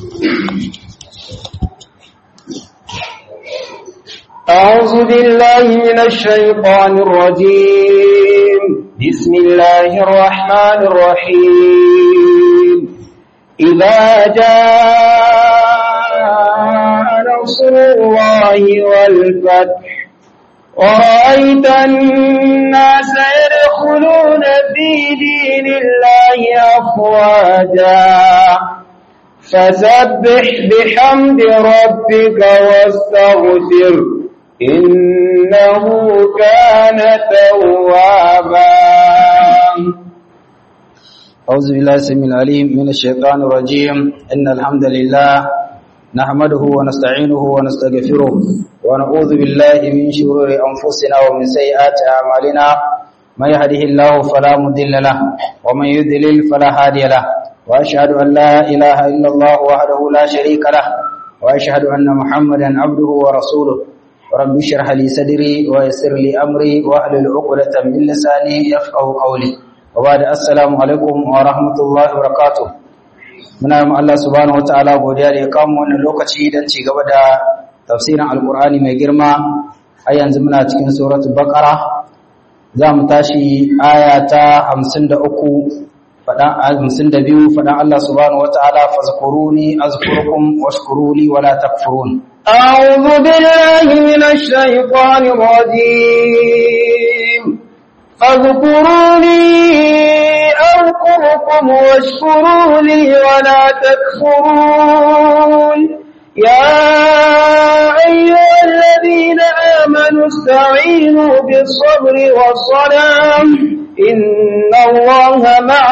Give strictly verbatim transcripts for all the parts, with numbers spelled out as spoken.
أعوذ بالله من الشيطان الرجيم بسم الله الرحمن الرحيم إذا جاء نصر الله والفتح ورأيت الناس يدخلون في دين الله أفواجا فسبح بحمد ربك واستغفر إنه كان توابا. أعوذ بالله السميع العليم من الشيطان الرجيم إن الحمد لله نحمده ونستعينه ونستغفره ونعوذ بالله من شرور أنفسنا ومن سيئات أعمالنا من يهده الله فلا مضل له ومن يضلل فلا هادي له وأشهد أن لا إله إلا الله وحده لا شريك له وأشهد أن محمدا عبده ورسوله رب اشرح لي صدري ويسر لي أمري واحلل عقدة من لساني يفقهوا قولي وبعد السلام عليكم ورحمة الله وبركاته. muna yi Allah subhanahu wataala godiya da ya kama wannan lokaci don ci gaba da tafsirin alkur'ani mai girma. A yanzu muna cikin suratul baqara, za mu tashi aya ta hamsin da uku fadan hamsin da biyu fadan Allah subhanahu wataala fazkuruni azkurukum washkuruli wala takfurun. a'udhu billahi minash shaitanir rajim fazkuruni أذكركم واشكروا لي ولا تكفرون. يا أيها الذين آمنوا استعينوا بالصبر والصلاة إن الله مع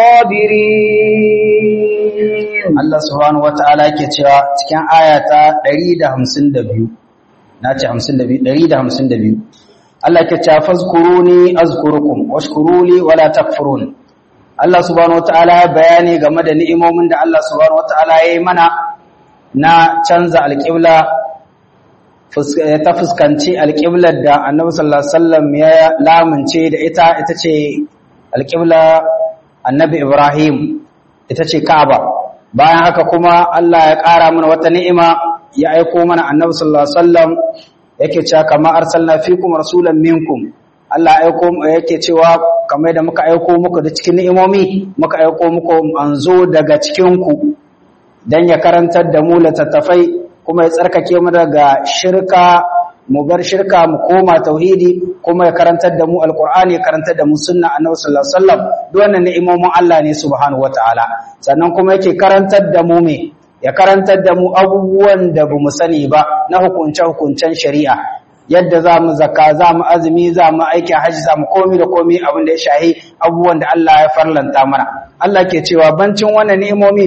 الصابرين. الله سبحانه وتعالى كتير كان آية دريد همسن دبيو ناتي همسن دبيو دريد همسن دبيو الله كتير فاذكروني أذكركم واشكروا لي ولا تكفرون. Allah subhanahu wataala bayani game da ni'imomin da Allah subhanahu wataala ya yi mana na canza alƙibla ta fuskanci alƙiblar da Annabi sallallahu alaihi wasallam ya lamunce da ita ita ce alƙibla Annabi Ibrahim, ita ce Ka'aba. Bayan haka kuma Allah ya ƙara mana wata ni'ima, ya aiko mana Annabi sallallahu alaihi wasallam yake cewa kama arsalna fikum rasulan minkum. Allah aiko yake cewa kamar da muka aiko muku da cikin ni'imomi muka aiko muku manzo daga cikin ku dan ya karantar da mu littattafai kuma ya tsarkake mu daga shirka, mu bar shirka mu koma tauhidi, kuma ya karantar da mu alqur'ani, ya karantar da mu sunna annabi sallallahu alaihi wasallam. Duk wannan ni'imomin Allah ne subhanahu wataala. Sannan kuma yake karantar da mu me ya karantar da mu abubuwan da bamu sani ba na hukunce-hukuncen shari'a, yadda za mu zakka, za mu azumi, za mu aikin hajji, za mu komi da komi abin da ya shahi abubuwan da Allah ya farlanta mana. Allah ke cewa bancin wannan ni'imomi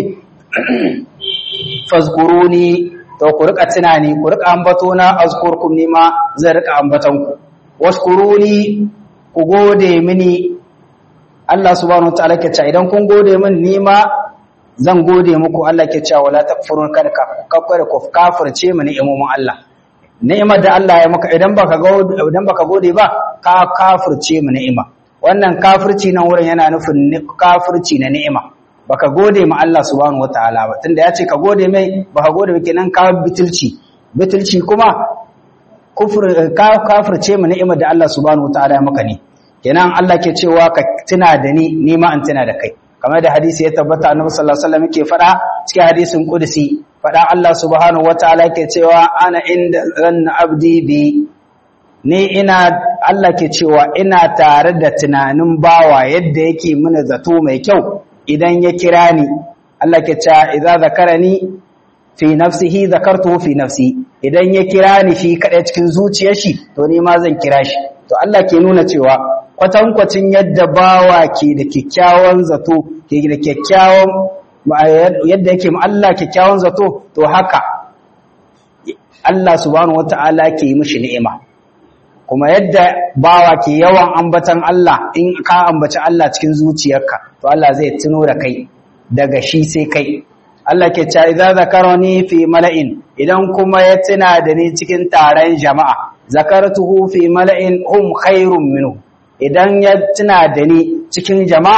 fazkuruni, to ku rika tunani, ku rika ambato na azkurkum ni ma zai rika ambaton ku. Washkuruni, ku gode mini. Allah subhanahu wataala ke cewa idan kun gode min ni ma zan gode muku. Allah ke cewa wala takfurun, kada ka kakkare ku kafirce mu ni'imomin Allah. Ni'imar da Allah ya maka idan baka gode idan baka gode ba ka kafirce mu ni'ima. Wannan kafirci nan wurin yana nufin kafirci na ni'ima. Baka gode ma Allah subhanahu wataala ba, tunda ya ce ka gode mai, baka gode ba kenan ka bitulci. Bitulci kuma kufur ka kafirce mu ni'imar da Allah subhanahu wataala ya maka ne. Kenan Allah ke cewa ka tuna da ni, ni ma an tuna da kai. Kamar da hadisi ya tabbata Annabi sallallahu alaihi wasallam yake faɗa cikin hadisin Qudsi, faɗa Allah subhanahu wataala yake cewa ana inda zanna abdi bi, ni ina Allah ke cewa ina tare da tunanin bawa yadda yake mini zato mai kyau idan ya kira ni. Allah ke cewa idza zakarani fi nafsihi zakartuhu fi nafsi, idan ya kira ni shi kadai cikin zuciyar shi to ni ma zan kira shi. To Allah ke nuna cewa kwatankwacin yadda bawa ke da kyakkyawan zato, ke da kyakkyawan yadda yake ma Allah kyakkyawan zato, to haka Allah subhanahu wata'ala ke yi mishi ni'ima. Kuma yadda bawa ke yawan ambatan Allah, in ka ambaci Allah cikin zuciyarka to Allah zai tuno da kai, daga shi sai kai. Allah ke cewa idza zakarani fi mala'in, idan kuma ya tuna da ni cikin taron jama'a, zakartuhu fi mala'in hum khairun minhu, idan ya tuna da ni cikin jama'a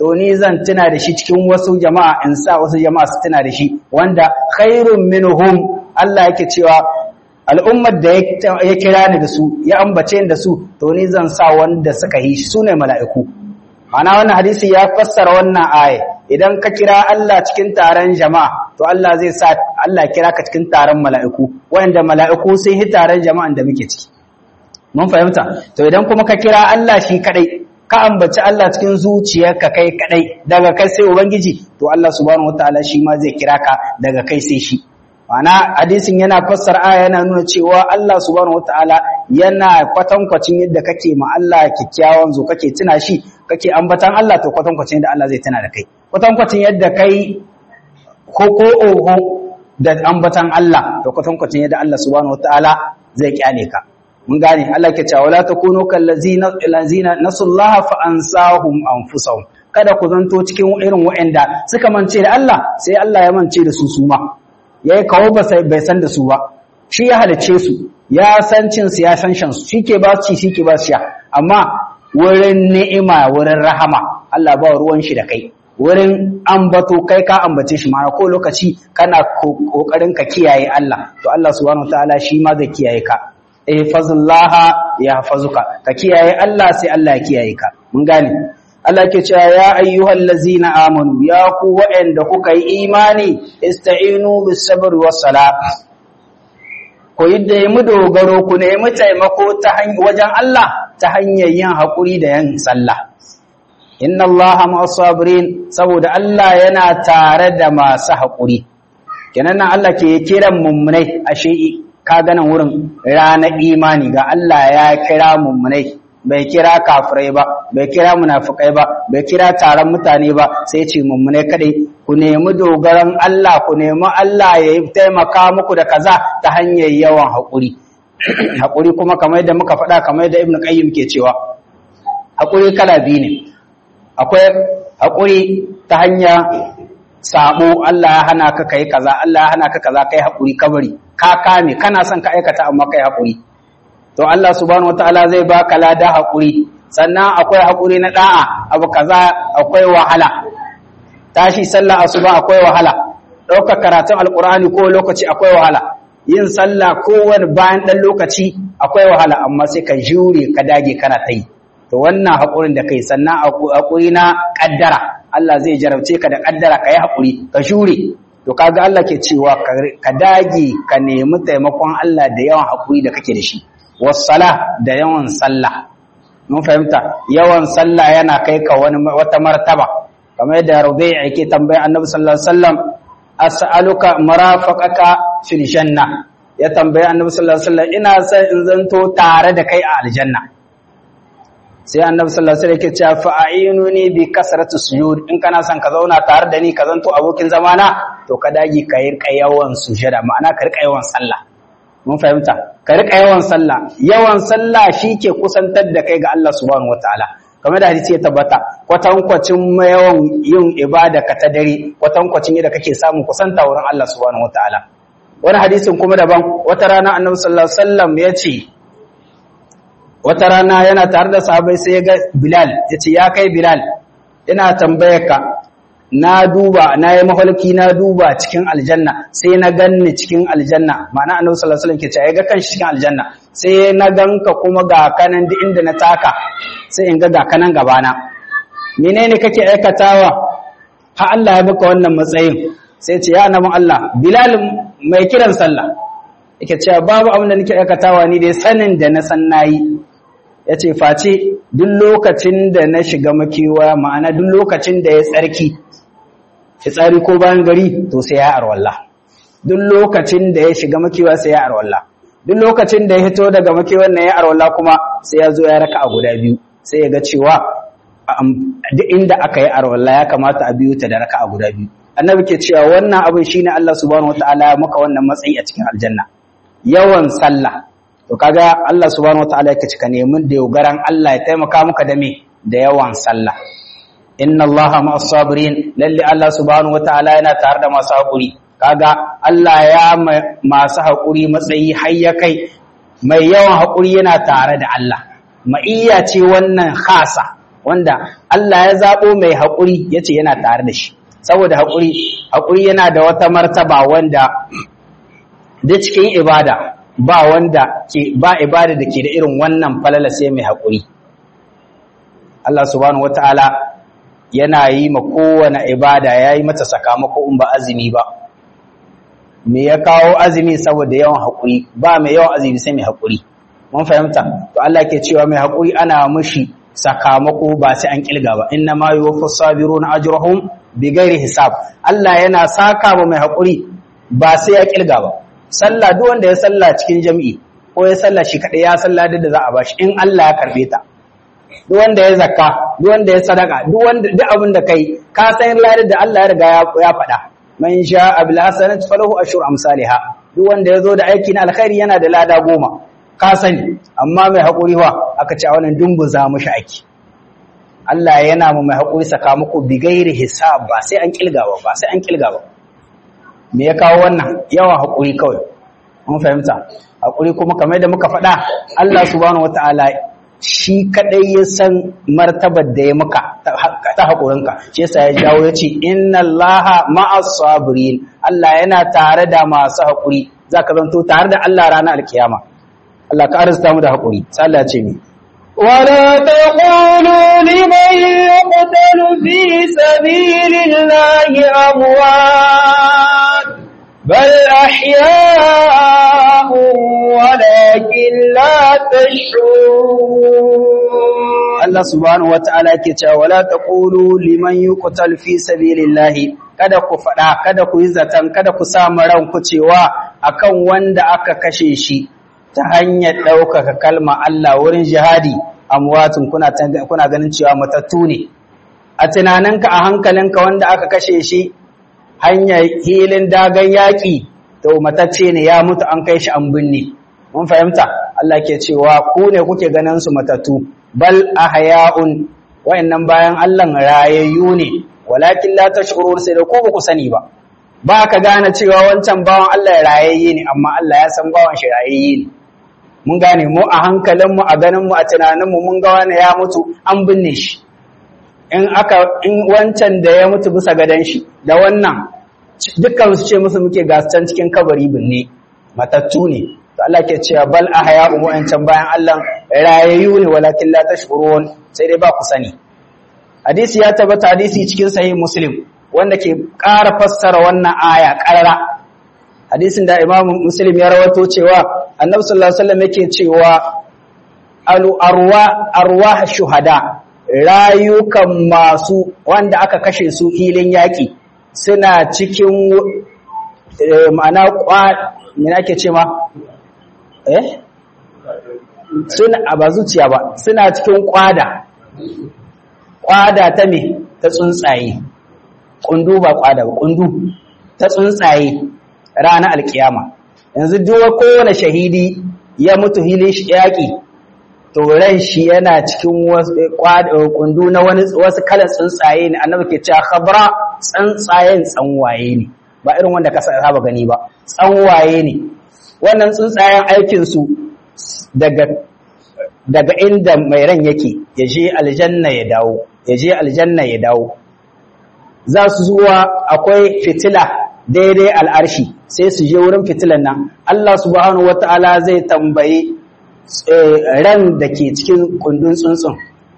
to ni zan tuna da shi cikin wasu jama'a in sa wasu jama'a su tuna da shi wanda khairun minhum Allah yake cewa al'ummar da ya kira ni da su ya ambace ni da su to ni zan sa wanda suka yi shi sune mala'iku ana wannan hadisi ya fassara wannan aya idan ka kira Allah cikin taron jama'a to Allah zai sa Allah kira ka cikin taron mala'iku wanda mala'iku sun yi taron jama'an da muke ciki mun fahimta to idan kuma ka kira Allah shi kadai ka ambaci Allah cikin zuciyarka kai kadai daga kai sai ubangiji to Allah subhanahu wataala shi ma zai kira ka daga kai sai shi ana hadisin yana fassara aya yana nuna cewa Allah subhanahu wataala yana kwatankwacin yadda kake ma Allah kikkiawan zo kake tuna shi kake ambatan Allah to kwatankwacin yadda Allah zai tuna da kai kwatankwacin yadda kai ko ko oho da ambatan Allah to kwatankwacin yadda Allah subhanahu wataala zai kyale ka mun gane Allah ke cewa la takunu kal ladzina ladzina nasullaha fa ansahum anfusahum kada ku zanto cikin irin waɗanda suka mance da Allah sai Allah ya mance da su su ma yayi kawo ba sai bai san da su ba shi ya halice su ya san cin su ya san shan su shike ba ci shike ba sha amma wurin ni'ima wurin rahama Allah ba ruwan shi da kai wurin ambato kai ka ambace shi ma ko lokaci kana kokarin ka kiyaye Allah to Allah subhanahu wataala shi ma zai kiyaye ka ihfazullaha yahfazuka ka kiyaye Allah sai Allah ya kiyaye ka mun gane Allah ke cewa ya ayyuhal ladzina amanu ya ku wa'anda kuka yi imani ista'inu bis sabri was salat ko yadda mu dogaro ku ne mu taimako ta wajen Allah ta hanyar yin hakuri da yin sallah inna Allaha ma'as sabirin saboda Allah yana tare da masu hakuri kenan nan Allah ke kiran mummunai ashe ka ganin wurin ranar imani ga Allah ya kira mummunai bai kira kafirai ba bai kira munafikai ba bai kira taron mutane ba sai ce mummunai kadai ku nemi dogaran Allah ku nemi Allah ya taimaka muku da kaza ta hanyar yawan haƙuri haƙuri kuma kamar yadda muka faɗa kamar yadda Ibn Qayyim ke cewa haƙuri kala biyu ne akwai haƙuri ta hanya sabo Allah ya hana ka kai kaza Allah ya hana ka kaza kai haƙuri kabari ka kame kana son ka aikata amma kai haƙuri to Allah subhanahu wataala zai baka lada haƙuri sannan akwai haƙuri na da'a abu kaza akwai wahala tashi sallah asuba akwai wahala ɗaukar karatun alqur'ani ko lokaci akwai wahala yin sallah kowane bayan ɗan lokaci akwai wahala amma sai ka jure ka dage kana ta yi to wannan haƙurin da kai sannan haƙuri na ƙaddara Allah zai jarabce ka da ƙaddara ka yi haƙuri ka jure to kaga Allah ke cewa ka dage ka nemi taimakon Allah da yawan haƙuri da kake da shi wassala da yawan sallah mun fahimta yawan sallah yana kai ka wani wata martaba kamar yadda Rubai' yake tambaya Annabi sallallahu alaihi wasallam as'aluka marafaqaka fil janna ya tambaya Annabi sallallahu alaihi wasallam ina son in zanto tare da kai a aljanna sai Annabi sallallahu alaihi wasallam yake cewa fa'inuni bi kasratu sujud in kana son ka zauna tare da ni ka zanto abokin zamana to ka dage ka yi yawan sujada ma'ana ka rika yawan sallah mun fahimta ka rika yawan sallah yawan sallah shike kusantar da kai ga Allah subhanahu wataala kamar da hadisi ya tabbata kwatankwacin yawan yin ibada ka ta dare kwatankwacin yadda kake samun kusanta wurin Allah subhanahu wataala wani hadisin kuma daban wata rana Annabi sallallahu alaihi wasallam ya ce wata rana yana tare da sahabbai sai ya ga Bilal ya ce ya kai Bilal ina tambayar ka na duba na yi mahalki na duba cikin aljanna sai na ganni cikin aljanna ma'ana Annabi sallallahu alaihi wasallam ke cewa ya ga kanshi cikin aljanna sai na ganka kuma ga kanan duk inda na taka sai in ga ga kanan gabana menene kake aikatawa ha Allah ya baka wannan matsayin sai ce ya annabin Allah Bilal mai kiran sallah yake cewa babu abin da nake aikatawa ni dai sanin da na san nayi yace face duk lokacin da na shiga makewa ma'ana duk lokacin da ya tsarki fitsari ko bayan gari to sai ya arwalla duk lokacin da ya shiga makewa sai ya arwalla duk lokacin da ya hito daga makewan nan ya arwalla kuma sai ya zo ya raka a guda biyu sai ya ga cewa duk inda aka yi arwalla ya kamata a biyu ta da raka a guda biyu annabi ke cewa wannan abin shine Allah subhanahu wataala ya maka wannan matsayi a cikin aljanna yawan sallah to kaga Allah subhanahu wataala yake cika neman da yogaran Allah ya taimaka maka da me da yawan sallah inna Allaha ma'as sabirin lalle Allah subhanahu wataala yana tare da masu hakuri kaga Allah ya masu hakuri matsayi har ya kai mai yawan hakuri yana tare da Allah ma'iyya ce wannan khasa wanda Allah ya zabo mai haƙuri yace yana tare da shi saboda haƙuri haƙuri yana da wata martaba wanda da cikin ibada ba wanda ke ba ibada da ke da irin wannan falala sai mai haƙuri Allah subhanahu wataala yana yi ma kowane ibada yayi mata sakamako in ba azumi ba me ya kawo azumi saboda yawan haƙuri ba mai yawan azumi sai mai haƙuri mun fahimta to Allah ke cewa mai haƙuri ana mishi sakamako ba sai an kilga ba inna ma yuwaffas sabiruna ajrahum bighairi hisab Allah yana saka ba mai haƙuri ba sai ya kilga ba sallah duk wanda ya sallah cikin jami'i ko ya sallah shi kadai ya sallah da za a bashi in Allah ya karbe ta duk wanda ya zakka duk wanda ya sadaka duk wanda duk abin da kai ka san ladar da Allah ya riga ya faɗa man sha'a bil hasanati falahu ashru amsalha duk wanda yazo da aiki na alkhairi yana da lada goma ka sani amma mai hakuri wa aka ce a wannan dumbuza mushi aiki Allah yana mu mai hakuri sakamako bigairi hisab ba sai an kilga ba ba sai an kilga ba me ya kawo wannan yawan hakuri kawai mun fahimta hakuri kuma kamar da muka faɗa Allah subhanahu wataala shi kadai ya san martabar da ya muka ta haƙurinka shi yasa ya jawo ya ce inna allaha ma'as sabirin Allah yana tare da masu haƙuri zaka zanto tare da Allah ranar alkiyama Allah ka arzuta mu da haƙuri sai Allah ya ce mi ولا تقولوا لمن يقتل في سبيل الله أموات بل أحياء ولكن لا تشعرون Allah subhanahu wataala yake cewa wala taqulu liman yuqtal fi sabilillahi kada ku fada kada ku yi zatan kada ku sa ranku cewa akan wanda aka kashe shi ta hanyar ɗaukaka kalma Allah wurin jihadi amwatun kuna kuna ganin cewa matattu ne a tunaninka a hankalinka wanda aka kashe shi hanyar hilin dagan yaƙi to matacce ne ya mutu an kai shi an binne mun fahimta Allah ke cewa ku ne kuke ganin su matattu bal ahya'un wa'annan bayan Allah rayayyu ne walakin la tashkurun sai da ku ba ku sani ba ba ka gane cewa wancan bawan Allah rayayye ne amma Allah ya san bawan shi rayayye ne mun gane mu a hankalin mu a ganin mu a tunanin mu mun ga wani ya mutu an binne shi in aka in wancan da ya mutu bisa gadan shi da wannan dukkan su ce musu muke gascan cikin kabari binne matattu ne to Allah ke cewa bal ahya'u wa'ancan bayan Allah rayayyu ne walakin la tashkurun sai dai ba ku sani hadisi ya tabbata hadisi cikin sahih muslim wanda ke ƙara fassara wannan aya ƙarara hadisin da Imam Muslim ya rawato cewa Annabi sallallahu alaihi wasallam yake cewa alu arwa arwah shuhada rayukan masu wanda aka kashe su hilin yaki suna cikin ma'ana kwa me nake ce ma eh suna ba zuciya ba suna cikin kwada kwada ta me ta tsuntsaye kundu ba kwada ba kundu ta tsuntsaye ranar alkiyama yanzu duk kowane shahidi ya mutu hilin shi yaki to ran shi yana cikin kundu na wani wasu kalan tsuntsaye ne annabi ke cewa khabra tsuntsayen tsanwaye ne ba irin wanda ka saba gani ba tsanwaye ne wannan tsuntsayen aikin su daga daga inda mai ran yake ya je aljanna ya dawo ya je aljanna ya dawo za su zuwa akwai fitila daidai al'arshi sai su je wurin fitilan nan Allah subhanahu wataala zai tambayi ran da ke cikin kundin tsuntsun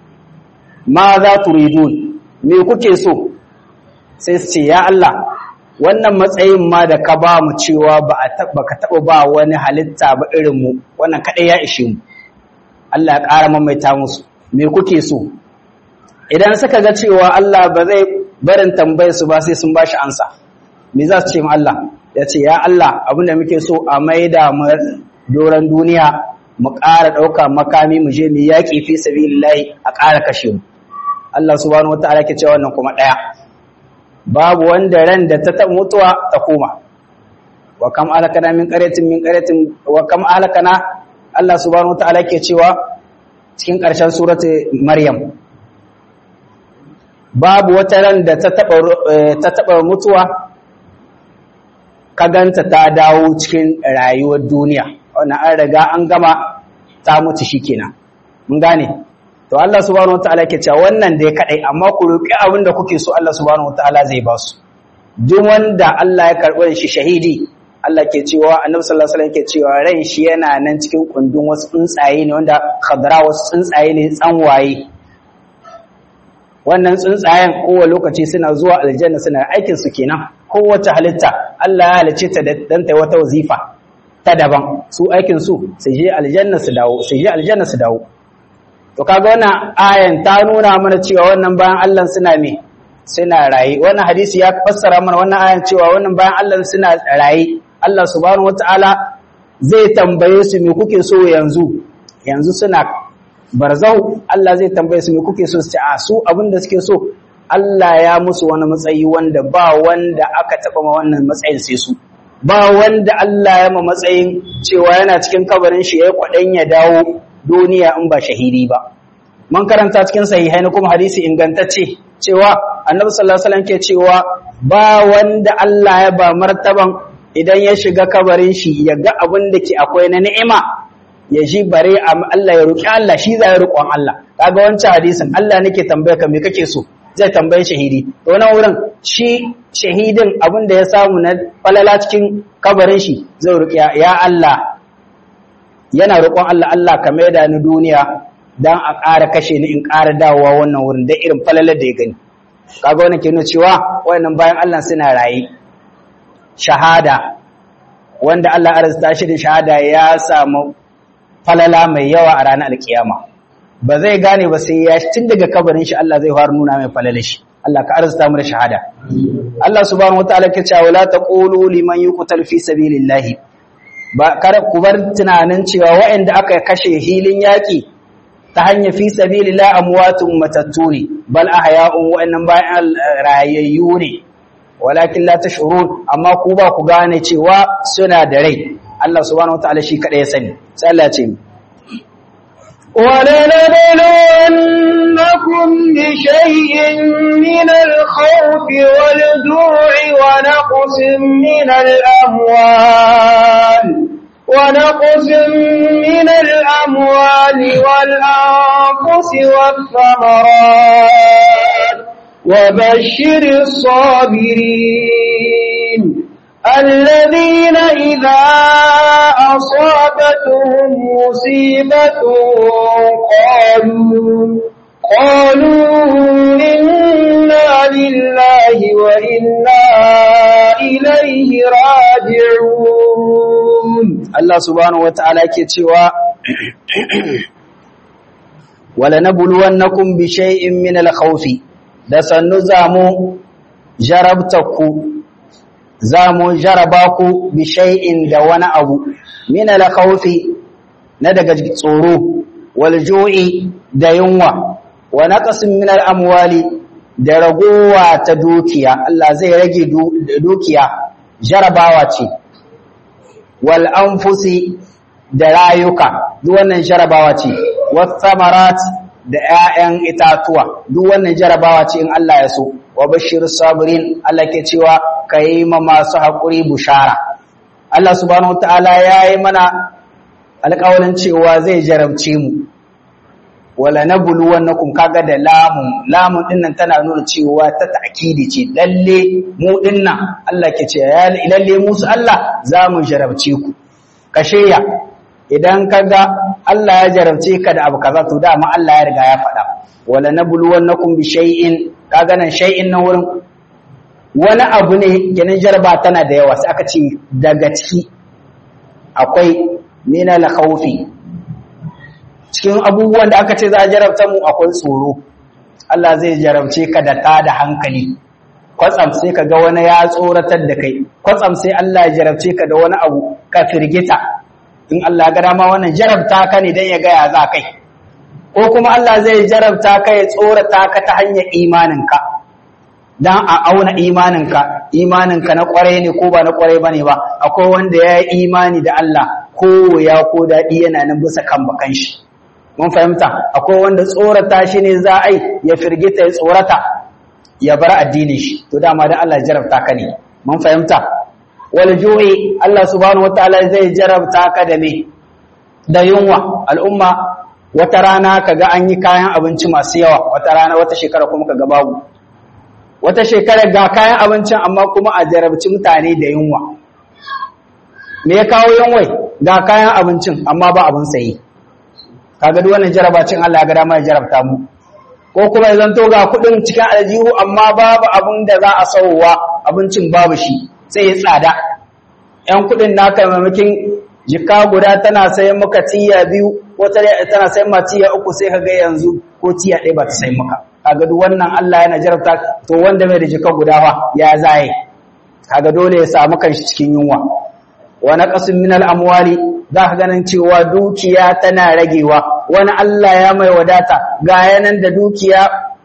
ma za turidun me kuke so sai su ce ya Allah wannan matsayin ma da ka ba mu cewa ba a taba ka taba ba wani halitta ba irin mu wannan kadai ya ishe mu Allah ya ƙara mamaita musu me kuke so idan suka ga cewa Allah ba zai barin tambayar su ba sai sun bashi ansa me za su ce ma Allah ya ce ya Allah abinda muke so a maida mu doran duniya mu ƙara ɗauka makami mu je mu yaƙi fi sabilillahi a ƙara kashe mu Allah subhanahu wataala ke cewa wannan kuma ɗaya babu wanda ran da ta taɓa mutuwa ta koma wa kam alakana min qaryatin min qaryatin wa kam alakana Allah subhanahu wataala ke cewa cikin ƙarshen surati Maryam babu wata ran da ta taɓa ta taɓa mutuwa ka ganta ta dawo cikin rayuwar duniya wannan an riga an gama ta mutu shikenan mun gane to Allah subhanahu wataala yake cewa wannan dai kadai amma ku roki abin da kuke so Allah subhanahu wataala zai ba su duk wanda Allah ya karɓi shi shahidi Allah ke cewa Annabi sallallahu alaihi wasallam ke cewa ran shi yana nan cikin kundin wasu tsuntsaye ne wanda khadra wasu tsuntsaye ne tsanwaye wannan tsuntsayen kowane lokaci suna zuwa aljanna suna aikin su kenan kowace halitta Allah ya halice ta dan ta wata wazifa ta daban su aikin su su je aljanna su dawo su je aljanna su dawo to kaga wannan ayan ta nuna mana cewa wannan bayan Allah suna me suna rayi wannan hadisi ya fassara mana wannan ayan cewa wannan bayan Allah suna rayi Allah subhanahu wataala zai tambaye su me kuke so yanzu yanzu suna barzau Allah zai tambaye su me kuke so su ce a su abinda suke so Allah ya musu wani matsayi wanda ba wanda aka taba ma wannan matsayin sai su ba wanda Allah ya ma matsayin cewa yana cikin kabarin shi yayi kwadan ya dawo duniya in ba shahidi ba mun karanta cikin sahihaini kuma hadisi ingantacce cewa Annabi sallallahu alaihi wasallam ke cewa ba wanda Allah ya ba martaban idan ya shiga kabarin shi ya ga abin da ke akwai na ni'ima ya ji bare Allah ya roki Allah shi zai roƙon Allah kaga wancan hadisin Allah nake tambaye ka me kake so zai tambaye shahidi to wannan wurin shi shahidin abin da ya samu na falala cikin kabarin shi zai roki ya Allah yana roƙon Allah Allah ka maida ni duniya dan a ƙara kashe ni in ƙara dawowa wannan wurin da irin falalar da ya gani kaga wannan ke nuna cewa wayannan bayan Allah suna rayi shahada wanda Allah ya arzuta shi da shahada ya samu falala mai yawa a ranar alkiyama ba zai gane ba sai ya tun daga kabarin shi Allah zai fara nuna mai falala shi Allah ka arzuta mu da shahada Allah subhanahu wataala ke cewa la taqulu liman yuqtal fi sabilillahi ba kar ku bar tunanin cewa waɗanda aka kashe hilin yaki ta hanyar fi sabilillah amwatun matattu ne bal ahya'un wa'annan bayan rayayyu ne walakin la tashurun amma ku ba ku gane cewa suna da rai Allah subhanahu wataala shi kada ya sani sai Allah ya ce ولنبلونكم بشيء من الخوف والجوع ونقص من الأموال ونقص من الأموال والأنفس والثمرات وبشر الصابرين الذين إذا أصابتهم مصيبة قالوا قالوا إنا لله وإنا إليه راجعون الله سبحانه وتعالى كتوى ولنبلونكم بشيء من الخوف da sannu zamu jarabtaku zamu jarabaku bi shay'in da wani abu min al-khawfi na daga tsoro wal ju'i da yunwa wa naqsin min al-amwali da ragowa ta dukiya Allah zai rage dukiya jarabawa ce wal anfusi da rayuka duk wannan jarabawa ce was samarat da ƴaƴan itatuwa duk wannan jarabawa ce in Allah ya so wa bashirus sabirin Allah ke cewa kai ma masu hakuri bushara Allah subhanahu wataala yayi mana alƙawarin cewa zai jarabce mu wala nabluwannakum kaga da lamun lamun dinnan tana nuna cewa ta ta'kidi ce lalle mu dinnan Allah ke ce ya lalle musu Allah zamu jarabce ku kasheya idan kaga Allah ya jarabce ka da abu kaza to dama Allah ya riga ya faɗa wala nabluwannakum bi shay'in kaga nan shay'in nan wurin wani abu ne kenan jarba tana da yawa sai aka ce daga ciki akwai min al-khawfi cikin abubuwan da aka ce za a jarabta mu akwai tsoro Allah zai jarabce ka da ta da hankali kwatsam sai ka ga wani ya tsoratar da kai kwatsam sai Allah ya jarabce ka da wani abu ka firgita in Allah ga dama wannan jarabta ka ne dan ya ga ya za kai ko kuma Allah zai jarabta ka ya tsorata ka ta hanyar imaninka dan a auna imaninka imaninka na kware ne ko ba na kware bane ba akwai wanda ya yi imani da Allah ko ya ko dadi yana nan bisa kan bakan shi mun fahimta akwai wanda tsorata shi ne za a yi ya firgita ya tsorata ya bar addinin shi to dama dan Allah jarabta ka ne mun fahimta wal ju'i Allah subhanahu wataala zai jarabta ka da me da yunwa al'umma wata rana kaga an yi kayan abinci masu yawa, wata rana wata shekara kuma kaga babu, wata shekara ga kayan abincin amma kuma a jarabci mutane da yunwa. Me ya kawo yunwai? Ga kayan abincin amma ba abin sayi. Kaga duk wannan jarabacin Allah ya ga dama ya jarabta mu. Ko kuma ya zanto ga kudin cikin aljihu amma babu abin da za a sauwa, abincin babu shi sai ya tsada. Yan kudin naka mamakin jika guda tana sayan maka tiya biyu, wata tana sayan ma tiya uku, sai kaga yanzu ko tiya ɗaya ba ta sayi maka. Kaga duk wannan Allah yana jarabta, to wanda mai da jika guda fa ya zaye. Kaga dole ya samu kanshi cikin yunwa. Wa naqasun min al-amwali, za ka ganin cewa dukiya tana ragewa. Wani Allah ya mai wadata, ga yanan da dukiya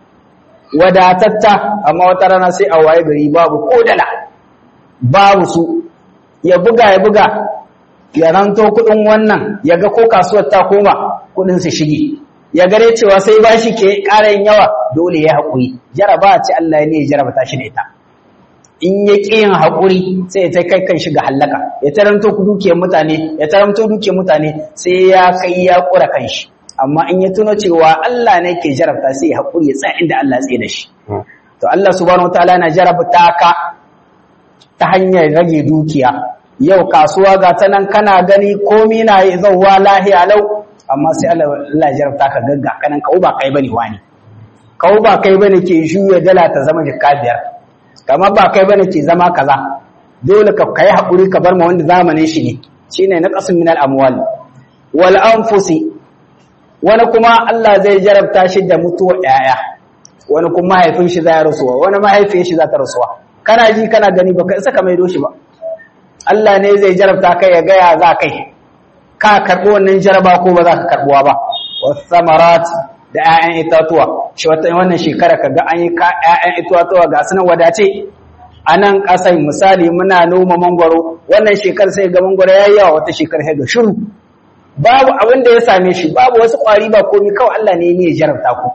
wadatatta, amma wata rana sai a waye gari babu kodala, babu su. Ya buga ya buga, ya ranto kudin wannan, ya ga ko kasuwar ta koma kudin su shige. Ya gare cewa sai bashi ke ƙara yin yawa, dole ya haƙuri. Jaraba ce Allah ne ya jarabta shi da ita. In ya ƙi yin haƙuri sai ya ta kai kan shi ga hallaka, ya taranto dukiyar mutane, ya taranto dukiyar mutane sai ya kai ya ƙura kan shi. Amma in ya tuno cewa Allah ne ke jarabta sai ya haƙuri ya tsaya inda Allah tsaye da shi. To Allah subhanahu wataala na jarabta ka ta hanyar rage dukiya. Yau kasuwa ga ta nan kana gani komi na yi zauwa lahiya lau, amma sai Allah ya jarabta ka gagga kanan kau ba kai bane wani. Kau ba kai bane ke juya dala ta zama jikka biyar. Kamar ba kai bane ke zama kaza, dole ka kai haƙuri ka bar ma wanda zamanin shi ne, shine naqasun min al-amwal wal anfusi. Wani kuma Allah zai jarabta shi da mutuwa yaya, wani kuma mahaifin shi zai rasuwa, wani mahaifiyar shi za ta rasuwa. Kana ji kana gani baka isa ka maido shi ba. Allah ne zai jarabta kai ya gaya za kai, ka karɓi wannan jaraba ko ba za ka karɓuwa ba. Was samarat, da ‘ya'yan itatuwa, shi wata wannan shekara ka ga an yi ‘ya'yan itatuwa ga sunan wadace. A nan ƙasar misali muna noma mangwaro, wannan shekar sai ga mangwaro ya yi yawa, wata shekar sai ga shiru. Babu abin da ya same shi, babu wasu ƙwari ba komi, kawai Allah ne ya jarabta ku.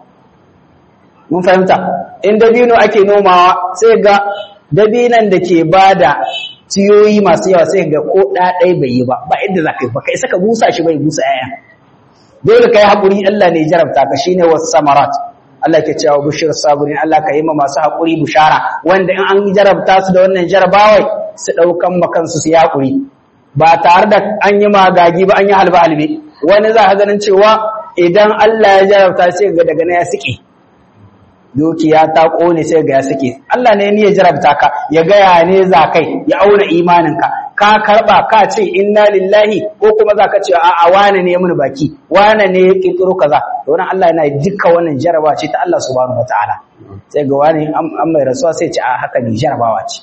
Mun fahimta, in dabino ake nomawa sai ga dabinan da ke ba da tiyoyi masu yawa sai ga ko ɗaɗai bai yi ba, ba inda za ka yi ba, ka isa ka busa shi bai busa ‘ya'yan. Dole ka yi haƙuri, Allah ne jarabta ka, shi ne wasu samarat. Allah ke cewa bushir saburin, Allah ka yi ma masu haƙuri bushara, wanda in an jarabta su da wannan jarabawai su ɗaukan makansu su yi haƙuri. Ba tare da an yi magagi ba, an yi halbe-halbe. Wani za a ganin cewa idan Allah ya jarabta sai ga daga na ya sike. Dukiya ta ƙone sai ga ya sike. Allah ne ya jarabta ka, ya gaya ne za kai, ya auna imaninka. Ka karba ka ce inna lillahi, ko kuma za ka ce a wane ne mun baki, wane ne ya kirkiro kaza. To wannan Allah yana duka wannan jarabawa ce ta Allah subhanahu wataala. Sai ga wani an mai rasuwa sai ce a haka ne jarabawa ce.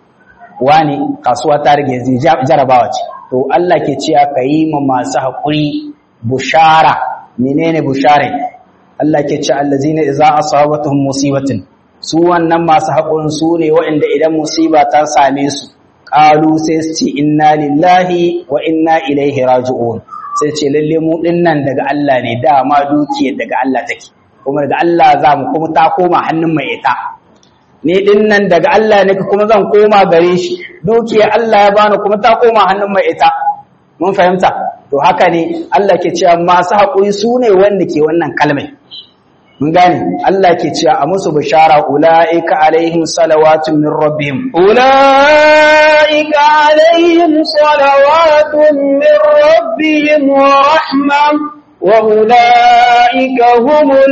Wani kasuwa ta rage jarabawa ce. To Allah ke cewa ka yi ma masu haƙuri bushara. Menene bushare? Allah ke cewa allazina idza asabatuhum musibatin. Su wannan masu haƙurin su ne waɗanda idan musiba ta same su, qalu sai su ce inna lillahi wa inna ilaihi raji'un. Sai ce lalle mu dinnan daga Allah ne, dama dukiyar daga Allah take, kuma daga Allah za mu, kuma ta koma hannun mai ita. Ni dinnan daga Allah ne kuma zan koma gare shi, dukiyar Allah ya bani kuma ta koma hannun mai ita. Mun fahimta? To haka ne Allah ke cewa masu haƙuri su ne wanda ke wannan kalmai. Mun gane Allah ke cewa a musu bishara ulaika alaihim salawatun min rabbihim ulaika alaihim salawatun min rabbihim wa rahmah wa ulaika humul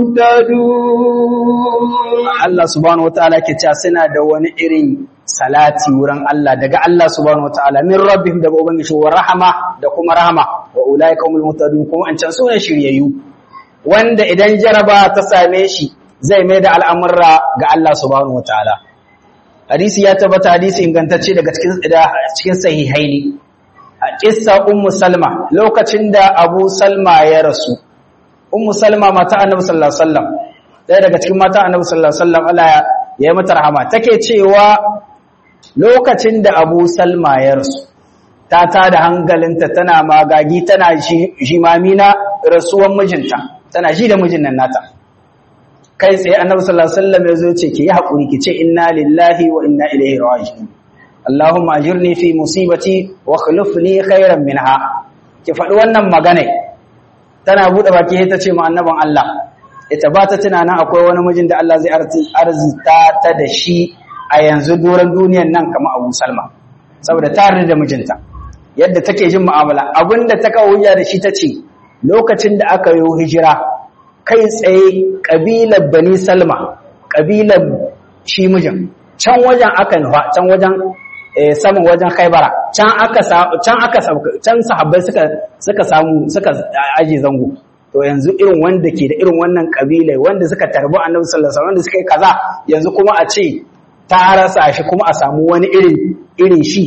muhtadun. Allah subhanahu wataala ke cewa suna da wani irin salati wurin Allah daga Allah subhanahu wataala min rabbihim daga ubangiji wa rahama da kuma rahama wa ulaika humul muhtadun, kuma an can sune shiryayyu wanda idan jaraba ta same shi zai mai da al'amurra ga Allah subhanahu wa ta'ala. Hadisi ya tabbata, hadisi ingantacce daga cikin sahihaini. A ƙissa Ummu Salma, lokacin da Abu Salma ya rasu, Ummu Salma mata Annabi sallallahu Alaihi wasallam, ɗaya daga cikin mata Annabi sallallahu Alaihi wasallam, Allah ya yi mata rahama, take cewa lokacin da Abu Salma ya rasu, ta tada hankalinta tana magagi tana jimami na rasuwan mijinta. Tana ji da mijin nan nata. Kai tsaye Annabi sallallahu alaihi wasallam ya zo ce ki yi hakuri, ki ce inna lillahi wa inna ilaihi raji'un. Allahumma ajirni fi musibati wa akhlifni khairan minha. Ki faɗi wannan magana. tana bude baki ta ce ma annaban Allah ita ba ta tunanin akwai wani mijin da Allah zai arzita ta da shi a yanzu doron duniyan nan kamar Abu Salma saboda ta da mijinta yadda take jin mu'amala abinda ta kawo hujja da shi tace lokacin da aka yi hijira kai tsaye kabilar Bani Salma kabilar shi mijin can wajen aka nufa can wajen saman wajen Khaibara can aka can aka can sahabbai suka suka samu suka aje zango to yanzu irin wanda ke da irin wannan kabila wanda suka tarbi Annabi sallallahu alaihi wasallam wanda suka yi kaza yanzu kuma a ce ta rasa shi kuma a samu wani irin irin shi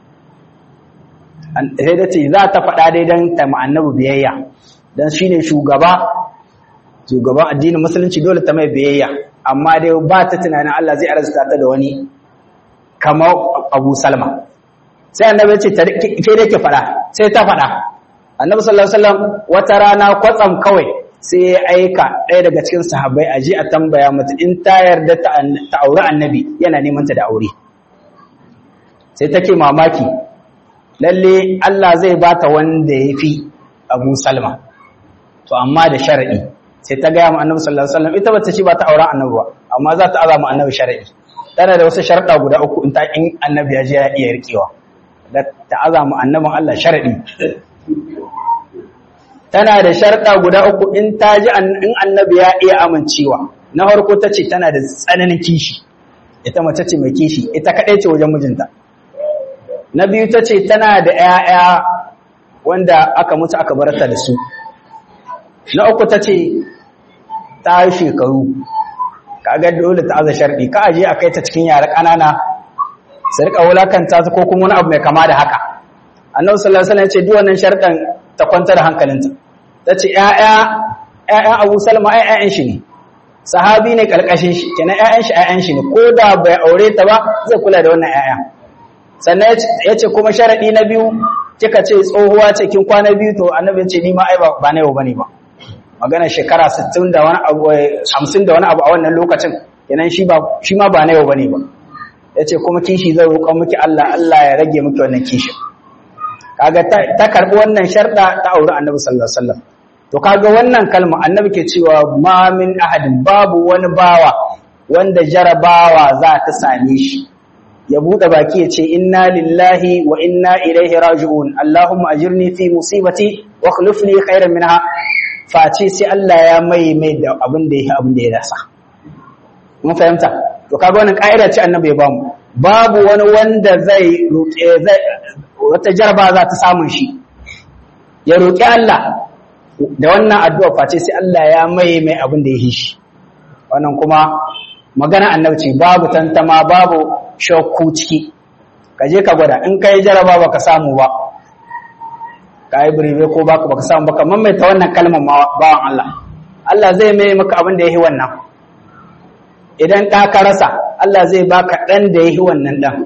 sai da ce za ta faɗa dai dan ta ma Annabi biyayya dan shine shugaba shugaban addinin musulunci dole ta mai biyayya amma dai ba ta tunanin Allah zai arzuta ta da wani kamar Abu Salma sai Annabi ya ce ke da ke faɗa sai ta faɗa Annabi sallallahu alaihi wasallam wata rana kwatsam kawai sai ya aika ɗaya daga cikin sahabbai aje a tambaya mata in ta yarda ta aure Annabi yana neman ta da aure sai take mamaki lalle Allah zai bata wanda yafi Abu Salma to amma da sharadi sai ta ga mu Annabi sallallahu alaihi wasallam ita bata ce ba ta aure Annabi ba amma za ta azama Annabi sharadi tana da wasu sharuɗa guda uku in ta in Annabi ya je ya iya rikewa da ta azama Annabin Allah sharadi tana da sharuɗa guda uku in ta ji in Annabi ya iya amincewa na farko tace tana da tsananin kishi ita mace ce mai kishi ita kadai ce wajen mijinta na biyu tace tana da ƴaƴa wanda aka mutu aka barata da su na uku tace ta yi shekaru kaga dole ta aza sharɗi ka aje a kai ta cikin yara ƙanana su rika wulakanta su ko kuma wani abu mai kama da haka Annabi sallallahu alaihi wasallam ya ce duk wannan sharɗan ta kwantar hankalinta tace ƴaƴa ƴaƴan Abu Salma ai ƴaƴan shi ne sahabi ne karkashin shi kenan ƴaƴan shi ƴaƴan shi ne ko da bai aure ta ba zai kula da wannan ƴaƴa sannan yace kuma sharadi na biyu kika ce tsohuwa ce kin kwana biyu to Annabi ya ce ni ma ai ba ba na yau bane ba magana shekara sittin da wani abu hamsin da wani abu a wannan lokacin kenan shi ba shi ma ba na yau bane ba yace kuma kishi zai roƙon miki Allah Allah ya rage miki wannan kishi kaga ta karbi wannan sharda ta aure Annabi sallallahu alaihi wasallam to kaga wannan kalma Annabi ke cewa ma min ahadin babu wani bawa wanda jarabawa za ta same shi ya bude baki ya ce inna lillahi wa inna ilaihi raji'un Allahumma ajirni fi musibati wa akhlifni khairan minha face sai Allah ya mai mai da abin da yake abin da ya dasa mun fahimta to kaga wannan kaida ce Annabi ya bamu babu wani wanda zai roƙe zai wata jarba za ta samun shi ya roƙi Allah da wannan addu'a face sai Allah ya mai mai abin da ya yi shi wannan kuma magana Annabi ce babu tantama babu shakku ciki kaje ka gwada in kai jaraba baka samu ba kai birebe ko baka baka samu baka maimaita wannan kalmar bawan Allah Allah zai mai maka abin da ya yi wannan idan ka ka rasa Allah zai baka dan da ya yi wannan dan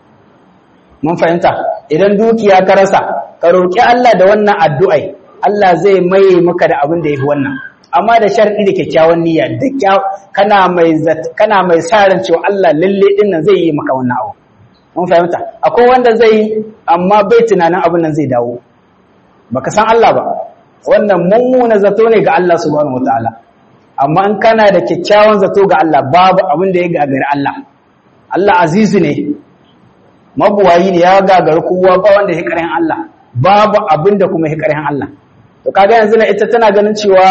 mun fahimta idan dukiya ka rasa ka roki Allah da wannan addu'ai Allah zai mai maka da abin da yafi wannan amma da sharadi da kyakkyawan niyya da kana mai kana mai saran cewa Allah lalle din nan zai yi maka wannan abu mun fahimta akwai wanda zai amma bai tunanin abin nan zai dawo baka san Allah ba wannan mummuna zato ne ga Allah subhanahu wataala amma in kana da kyakkyawan zato ga Allah babu abin da ya gagari Allah Allah azizu ne mabuwayi ne ya gagari kowa ba wanda ya ƙarhin Allah babu abin da kuma ya ƙarhin Allah to kaga yanzu na ita tana ganin cewa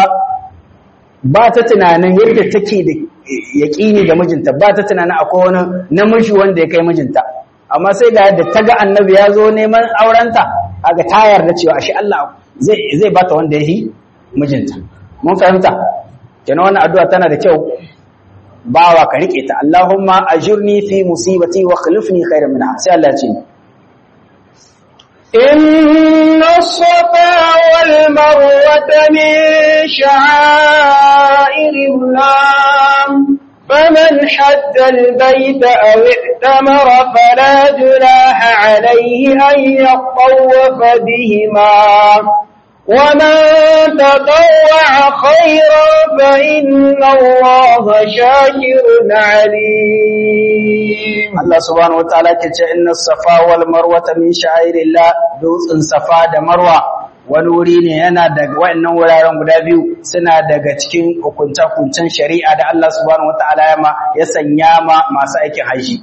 ba ta tunanin yadda take da yaƙini da mijinta ba ta tunanin akwai wani namiji wanda ya kai mijinta amma sai ga yadda ta ga Annabi ya zo neman aurenta kaga ta yarda cewa ashe Allah zai zai bata wanda ya yi mijinta mun fahimta kenan wannan addu'a tana da kyau bawa ka rike ta Allahumma ajirni fi musibati wa khlifni khairan minha sai Allah ya ce inna as-safa wal marwata min sha'airillah faman hajja al-bayta aw i'tamara fala junaha alayhi an yatawwafa bihima ومن تطوع خيرا فإن الله شاكر عليم الله سبحانه وتعالى كتشا إن الصفا والمروة من شعائر الله دوس صفا دا مروة wani wuri ne yana daga wayannan wuraren guda biyu suna daga cikin hukunce-hukuncen shari'a da Allah subhanahu wataala ya ma ya sanya ma masu aikin haji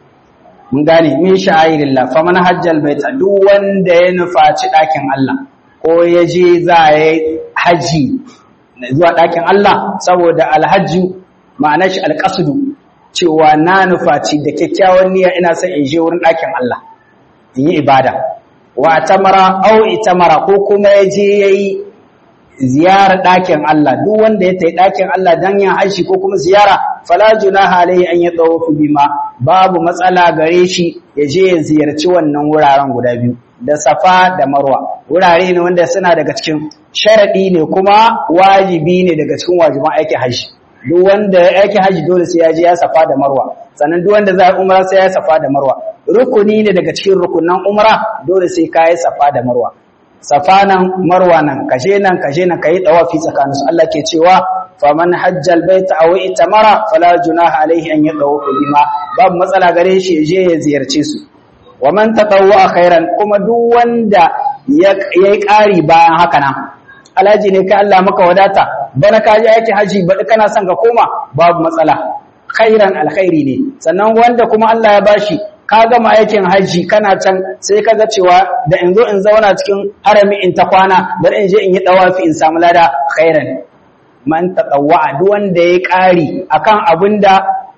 mun gane min sha'irillah faman hajjal baita duk wanda ya nufaci ɗakin Allah ko ya je za ya haji zuwa ɗakin Allah saboda alhaji ma'anar shi alqasdu cewa na nufaci da kyakkyawan niyya ina son in je wurin ɗakin Allah in yi ibada wa tamara au itamara ko kuma ya je yayi ziyarar ɗakin Allah duk wanda ya tayi ɗakin Allah dan yin haji ko kuma ziyara fala junaha alayhi an yatawafu bima babu matsala gare shi ya je ya ziyarci wannan wuraren guda biyu da Safa da Marwa wurare ne wanda suna daga cikin sharadi ne kuma wajibi ne daga cikin wajiban aikin haji duk wanda ya aiki haji dole sai ya je ya Safa da Marwa sannan duk wanda za ya umra sai ya Safa da Marwa rukuni ne daga cikin rukunan umra dole sai ka yi Safa da Marwa Safa nan Marwa nan kashe nan kashe nan kai tawafi tsakanin su Allah ke cewa faman hajjal baita aw itamara fala junaha alaihi an yatawafa bima babu matsala gare shi je ya ziyarce su wa man tatawwa khairan kuma duk wanda ya yi ƙari bayan haka nan alhaji ne kai Allah maka wadata bana ka je aiki haji ba kana son ka koma babu matsala khairan alkhairi ne sannan wanda kuma Allah ya bashi ka gama aikin haji kana can sai kaga cewa da in zo in zauna cikin harami in ta kwana bari in je in yi dawafi in samu lada khairan man tatawwa duk wanda yayi ƙari akan abinda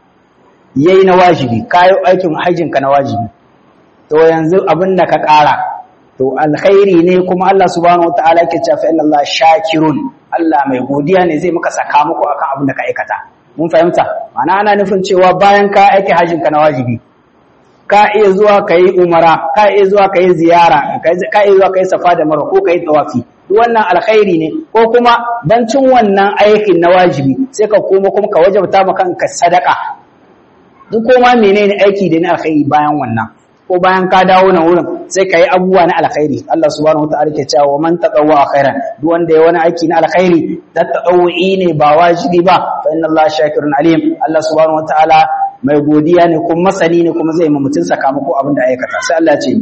yayi na wajibi kayo aikin hajjin ka na wajibi to yanzu abinda ka ƙara to alkhairi ne kuma Allah subhanahu wataala yake cewa fa inna Allah shakirun Allah mai godiya ne zai maka sakamako akan abin da ka aikata mun fahimta ma'ana ana nufin cewa bayan ka aiki hajjin ka na wajibi ka iya zuwa kai umara ka iya zuwa kai ziyara ka iya zuwa kai Safa da Marwa ko kai tawafi duk wannan alkhairi ne ko kuma bancin wannan aikin na wajibi sai ka koma kuma ka wajabta maka kanka sadaka duk koma menene aiki da ni alkhairi bayan wannan ko bayan ka dawo nan wurin sai ka yi abubuwa na alkhairi Allah subhanahu wataala ke cewa wa man tatawwa khairan duk wanda ya wani aiki na alkhairi da tatawwi ne ba wajibi ba fa inna Allah shakirun alim Allah subhanahu wataala mai godiya ne kuma masani ne kuma zai ma mutun sakamako abin da aikata sai Allah ce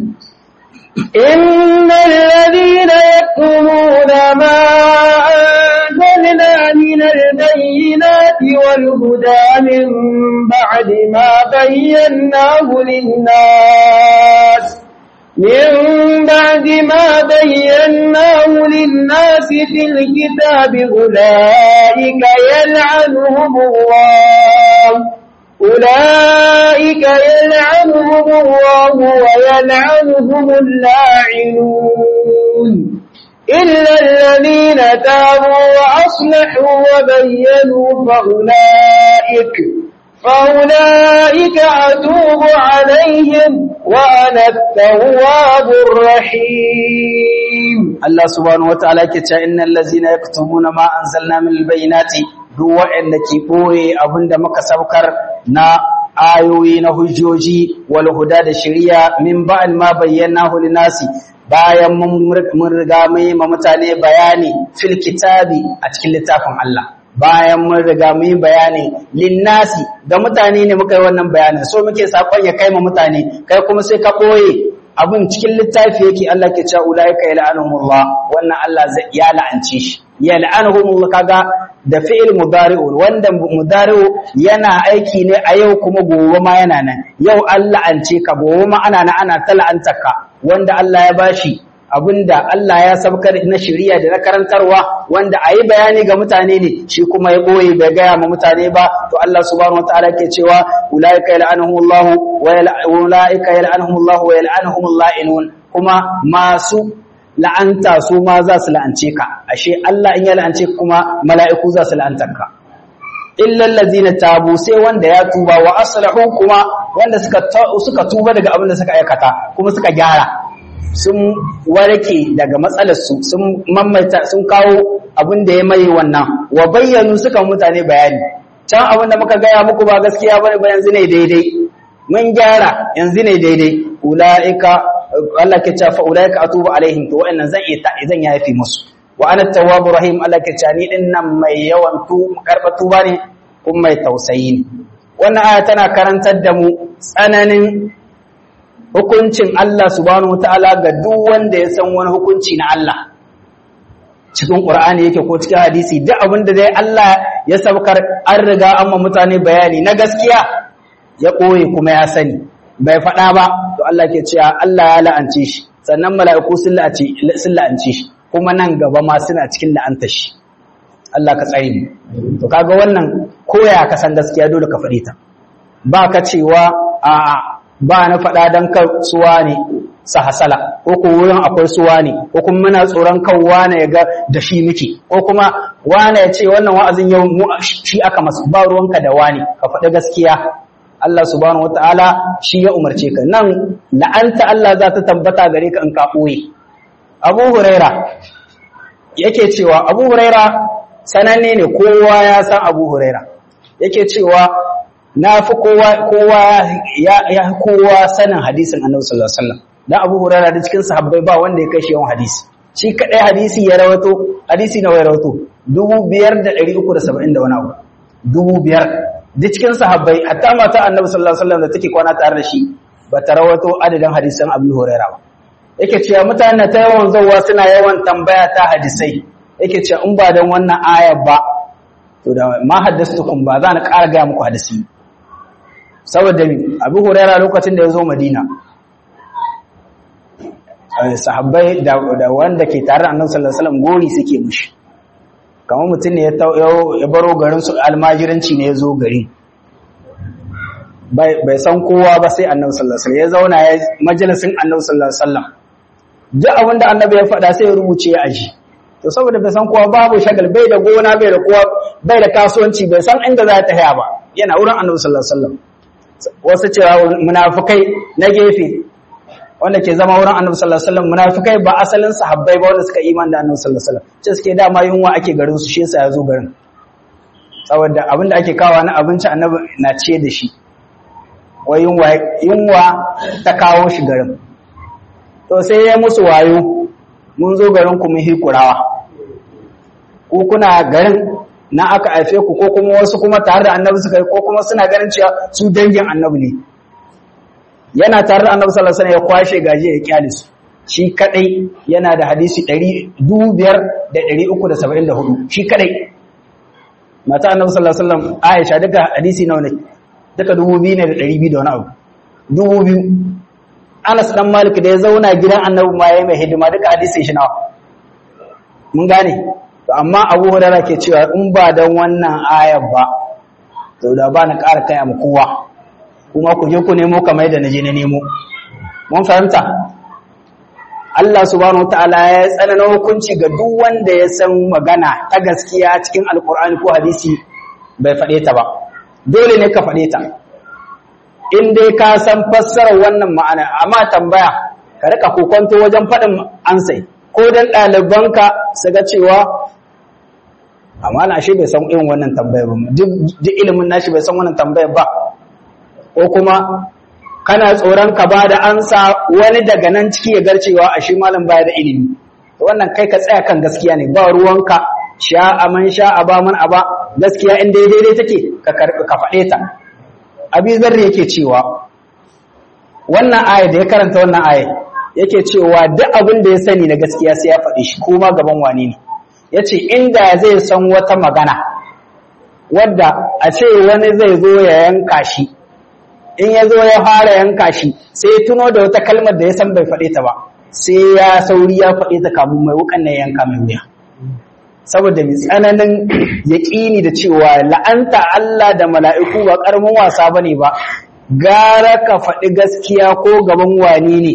innal ladina yaktumuna ma أنزلنا من البينات والهدى من بعد ما بيناه للناس من بعد ما بيناه للناس في الكتاب أولئك يلعنهم الله أولئك يلعنهم الله ويلعنهم اللاعنون إلا الذين تابوا وأصلحوا وبينوا فأولئك فأولئك أتوب عليهم وأنا التواب الرحيم الله سبحانه وتعالى كتا إن الذين يكتبون ما أنزلنا من البينات دو إنك بوي أبند مكسبكر نا آيوي نهجوجي والهدى الشريعة من بعد ما بيناه للناس bayan mun riga mun yi ma mutane bayani fil kitabi a cikin littafin Allah bayan mun riga mun yi bayani linnasi ga mutane ne muka yi wannan bayanin so muke sakon ya kai ma mutane kai kuma sai ka boye abun cikin littafi yake Allah ke cewa ulaika yal'anuhumullah wannan Allah ya la'ance shi ya la'anuhumullah kaga da fi'il mudari'u wanda mudari'u yana aiki ne a yau kuma gobe ma yana nan yau Allah an ce ka gobe ma ana nan ana tala'antaka wanda Allah ya bashi abinda Allah ya sabkar na shari'a da na karantarwa wanda ayi bayani ga mutane ne shi kuma ya boye bai gaya ma mutane ba to Allah subhanahu wataala ke cewa ulaika yal'anuhumullahu wa ulaika yal'anuhumullahu wa yal'anuhumul la'inun kuma masu la'anta su ma za su la'ance ka ashe Allah in ya la'ance kuma mala'iku za su la'antar ka illa allazina tabu sai wanda ya tuba wa aslahu kuma wanda suka suka tuba daga abin da suka aikata kuma suka gyara sun warke daga matsalar su sun mamaita sun kawo abin da ya mai wannan wa bayyanu suka mutane bayani can abin da muka gaya muku ba gaskiya bane ba yanzu ne daidai mun gyara yanzu ne daidai ulaika Allah ke cewa fa ulaika atubu alaihim to wa'annan zan iya zan yafi musu wa ana tawwabur rahim Allah ke cewa ni din nan mai yawan tu karba tuba ne kuma mai tausayi ne wannan aya tana karantar da mu tsananin hukuncin Allah subhanahu wataala ga duk wanda ya san wani hukunci na Allah cikin Qur'ani yake ko cikin hadisi duk abin da dai Allah ya saukar an riga an ma mutane bayani na gaskiya ya koye kuma ya sani bai faɗa ba to Allah ke cewa Allah ya la'ance shi sannan mala'iku sun la'ance sun la'ance shi kuma nan gaba ma suna cikin la'antar shi Allah ka tsare mu to kaga wannan koya ka san gaskiya dole ka faɗi ta ba ka cewa a ba na faɗa dan ka suwa ne sa hasala ko ko wurin akwai suwa ne ko kuma muna tsoron kan wane ya ga da shi muke ko kuma wane ya ce wannan wa'azin yau mu shi aka masu ba ruwanka da wani ka faɗi gaskiya Allah subhanahu wataala shi ya umarce ka nan la'anta Allah za ta tabbata gare ka in ka ɓoye Abu Huraira yake cewa Abu Huraira sananne ne kowa ya san Abu Huraira yake cewa na fi kowa kowa ya ya kowa sanin hadisin Annabi sallallahu alaihi wasallam dan Abu Huraira da cikin sahabbai ba wanda ya kai shi yawan hadisi shi kadai hadisi ya rawato hadisi na ya rawato dubu biyar da ɗari uku da saba'in da wani abu dubu biyar da cikin sahabbai hatta mata Annabi sallallahu alaihi wasallam da take kwana tare da shi ba ta rawato adadin hadisan Abu Huraira ba yake cewa mutane ta yawan zawwa suna yawan tambaya ta hadisai yake cewa in ba dan wannan ayar ba to da ma haddastukum ba za na ƙara ga muku hadisi saboda Abu Huraira lokacin da ya zo Madina sahabbai da wanda ke tare da Annabi sallallahu alaihi wasallam gori suke mushi kamar mutum ne ya baro garin su almajiranci ne ya zo gari bai san kowa ba sai Annabi sallallahu alaihi wasallam ya zauna ya majalisin Annabi sallallahu alaihi wasallam duk abin da Annabi ya faɗa sai ya rubuce ya aji to saboda bai san kowa babu shagal bai da gona bai da kowa bai da kasuwanci bai san inda za ta haya ba yana wurin Annabi sallallahu alaihi wasallam wasu cewa munafikai na gefe wanda ke zama wurin Annabi sallallahu alaihi wasallam munafikai ba asalin sahabbai ba wanda suka iman da Annabi sallallahu alaihi wasallam ce suke dama yunwa ake garin su shi yasa ya zo garin saboda abinda ake kawo na abinci Annabi na ciye da shi wai yunwa yunwa ta kawo shi garin to sai ya musu wayo mun zo garin ku mun hikurawa ko kuna garin na aka haife ku ko kuma wasu kuma tare da Annabi suka yi ko kuma suna ganin cewa su dangin Annabi ne yana tare da Annabi sallallahu alaihi wasallam ya kwashe gaje ya kyale su shi kadai yana da hadisi dubu biyar da ɗari uku da saba'in da hudu shi kadai mata Annabi sallallahu alaihi wasallam Aisha duka hadisi nawa ne duka dubu biyu ne da ɗari biyu da wani abu dubu biyu Anas dan Malik da ya zauna gidan Annabi ma yayi mai hidima duka hadisi shi nawa mun gane to amma Abu Hurairah ke cewa in ba dan wannan ayar ba to da ba na ƙara kai mu kowa kuma ku je ku nemo kamar da naje na nemo mun fahimta Allah subhanahu wataala ya tsanana hukunci ga duk wanda ya san magana ta gaskiya cikin alkur'ani ko hadisi bai faɗe ta ba dole ne ka faɗe ta in dai ka san fassarar wannan ma'ana amma tambaya ka rika kokonto wajen faɗin ansai ko dan ɗalibanka su ga cewa amma na shi bai san irin wannan tambayar ba duk ilimin nashi bai san wannan tambayar ba ko kuma kana tsoron ka ba da ansa wani daga nan ciki ya garcewa a shi malam baya da ilimi to wannan kai ka tsaya kan gaskiya ne ba ruwanka sha aman sha aba man aba gaskiya in dai daidai take ka karbi ka fade ta abi zarri yake cewa wannan aya da ya karanta wannan aya yake cewa duk abin da ya sani na gaskiya sai ya faɗi shi kuma gaban wani ne yace inda zai san wata magana wadda a ce wani zai zo ya yanka shi in ya zo ya fara yanka shi sai tuno da wata kalmar da ya san bai faɗe ta ba sai ya sauri ya faɗe ta kamun mai wukan nan yanka mai wuya saboda mai tsananin yaƙini da cewa la'anta Allah da mala'iku ba ƙaramin wasa bane ba gara ka faɗi gaskiya ko gaban wani ne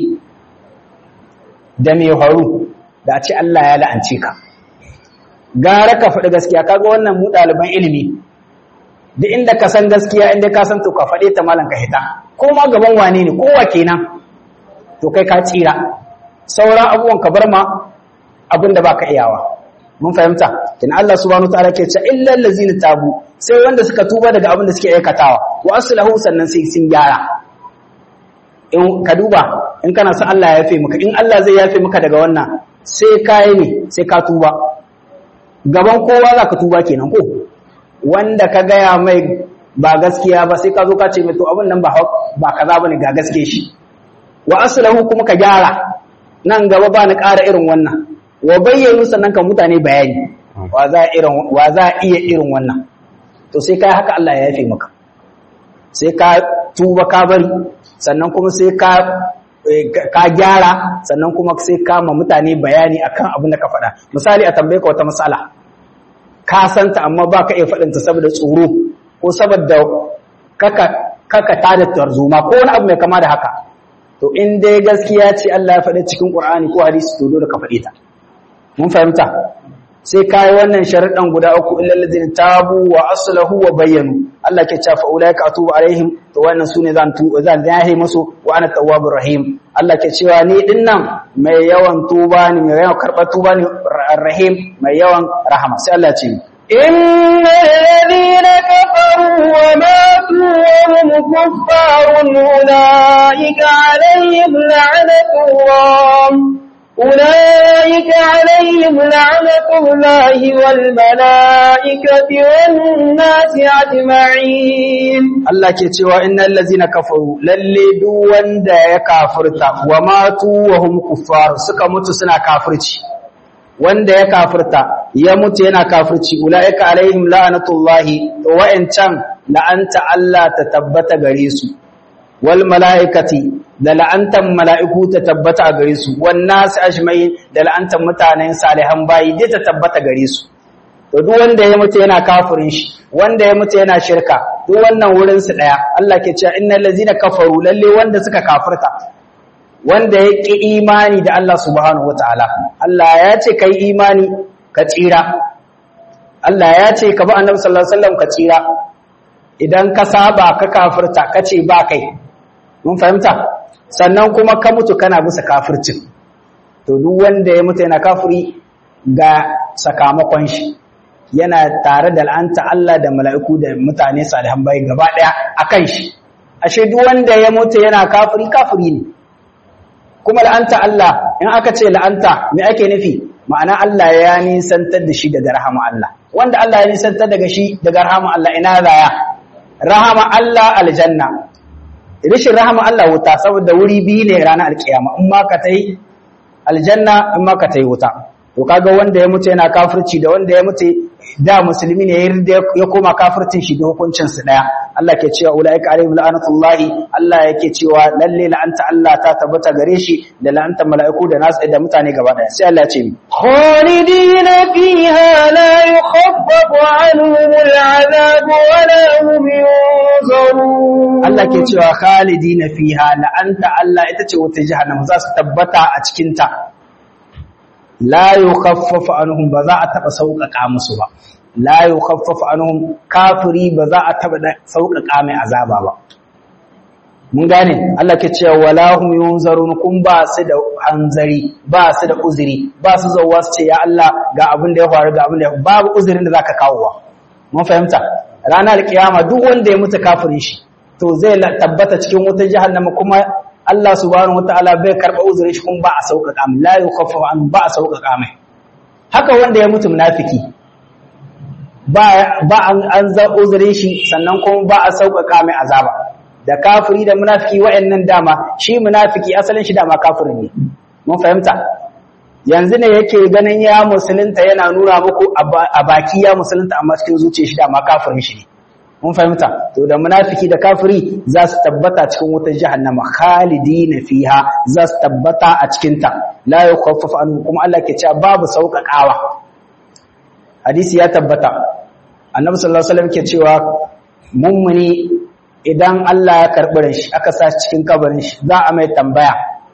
da mai faru da a ce Allah ya la'ance ka gara ka faɗi gaskiya kaga wannan mu ɗaliban ilimi duk inda ka san gaskiya inda ka san to ka faɗe ta malan ka hita ko ma gaban wane ne kowa kenan to kai ka tsira sauran abubuwan ka bar ma abin da baka iyawa mun fahimta kin Allah subhanahu wataala ke cewa illal ladzina tabu sai wanda suka tuba daga abin da suke aikatawa wa aslahu sannan sai sun gyara in ka duba in kana son Allah ya yafe maka in Allah zai yafe maka daga wannan sai kai ne sai ka tuba gaban kowa zaka tuba kenan ko wanda ka gaya mai ba gaskiya ba sai ka zo ka ce mai to abin nan ba ba kaza bane ga gaske shi wa aslahu kuma ka gyara nan gaba ba ni ƙara irin wannan wa bayyanu sannan ka mutane bayani wa za irin wa za iya irin wannan to sai kai haka Allah ya yafe maka sai ka tuba ka bari sannan kuma sai ka ka gyara sannan kuma sai ka ma mutane bayani akan abin da ka faɗa misali a tambaye ka wata mas'ala ka santa amma ba ka iya faɗin ta saboda tsoro ko saboda kaka kaka tada tarzoma ko wani abu mai kama da haka to in dai gaskiya ce Allah ya faɗi cikin Qur'ani ko hadisi to dole ka faɗi ta mun fahimta sai kai wannan sharadan guda uku illal ladzina tabu wa aslahu wa bayyanu Allah ke cewa fa ulaika atubu alaihim to wannan sune zan tu zan yahi musu wa ana tawwabur rahim Allah ke cewa ni dinnan mai yawan tuba ne mai yawan karbar tuba ne rahim mai yawan rahama sai Allah ce innal ladina kafaru wa matu wa hum kuffarun ulaika alaihim la'natullah أولئك عليهم لعنة الله والملائكة والناس أجمعين الله كتوى إن الذين كفروا للي دوان دا يكافرتا وماتوا وهم كفار سكمتوا سنا كافرتي wanda ya kafirta ya mutu yana kafirci ulaika alaihim la'natullahi wa in can la'anta Allah ta tabbata gare su wal mala'ikati da la'antan mala'iku ta tabbata a gare su wannan su ajmai da la'antan mutanen salihan bayi dai ta tabbata gare su to duk wanda ya mutu yana kafirin shi wanda ya mutu yana shirka duk wannan wurin su daya Allah ke cewa innal ladzina kafaru lalle wanda suka kafirta wanda ya ki imani da Allah subhanahu wataala Allah ya ce kai imani ka tsira Allah ya ce ka bi annabi sallallahu alaihi wasallam ka tsira idan ka saba ka kafirta kace ba kai mun fahimta sannan kuma ka mutu kana bisa kafircin to duk wanda ya mutu yana kafiri ga sakamakon shi yana tare da la'anta Allah da mala'iku da mutane salihan bai gaba daya akan shi ashe duk wanda ya mutu yana kafiri kafiri ne kuma la'anta Allah in aka ce la'anta me ake nufi ma'ana Allah ya nisantar da shi daga rahama Allah wanda Allah ya nisantar daga shi daga rahama Allah ina zaya rahama Allah aljanna rishin rahama Allah wuta saboda wuri biyu ne ranar alkiyama in ma ka tai aljanna in ma ka tai wuta to kaga wanda ya mutu yana kafirci da wanda ya mutu da musulmi ne ya koma kafircin shi da hukuncin su daya Allah ke cewa ulaika alaihim la'natullahi Allah yake cewa lalle la'anta Allah ta tabbata gare shi da la'anta mala'iku da nasu da mutane gaba daya sai Allah ya ce khalidina fiha la yukhaffafu anhum al'adab wa la hum yunzarun Allah ke cewa khalidina fiha la'anta Allah ita ce wata jahannama za su tabbata a cikin ta la yukhaffafu anhum ba za a taba sauƙaƙa musu ba la yukhaffafu anhum kafiri ba za a taba sauƙaƙa mai azaba ba mun gane Allah ke cewa wala hum yunzarun kun ba su da hanzari ba su da uzuri ba su zuwa su ce ya Allah ga abin da ya faru ga abin da babu uzurin da zaka kawo wa mun fahimta ranar kiyama duk wanda ya mutu kafirin shi to zai tabbata cikin wutar jahannama kuma Allah subhanahu wataala bai karba uzurin shi kuma ba a sauƙaƙa mai la yukhaffafu an ba a sauƙaƙa mai haka wanda ya mutu munafiki ba ba an za uzurin shi sannan kuma ba a sauƙaƙa mai azaba da kafiri da munafiki wayannan dama shi munafiki asalin shi dama kafirin ne mun fahimta yanzu ne yake ganin ya musulunta yana nuna muku a baki ya musulunta amma cikin zuciyar shi dama kafirin shi ne mun fahimta to da munafiki da kafiri za su tabbata cikin wutar jahannama khalidina fiha za su tabbata a cikin ta la yukhaffafu anhum kuma Allah ke cewa babu sauƙaƙawa hadisi ya tabbata annabi sallallahu alaihi wasallam ke cewa mummuni idan Allah ya karbi shi aka sa cikin kabarin shi za a mai tambaya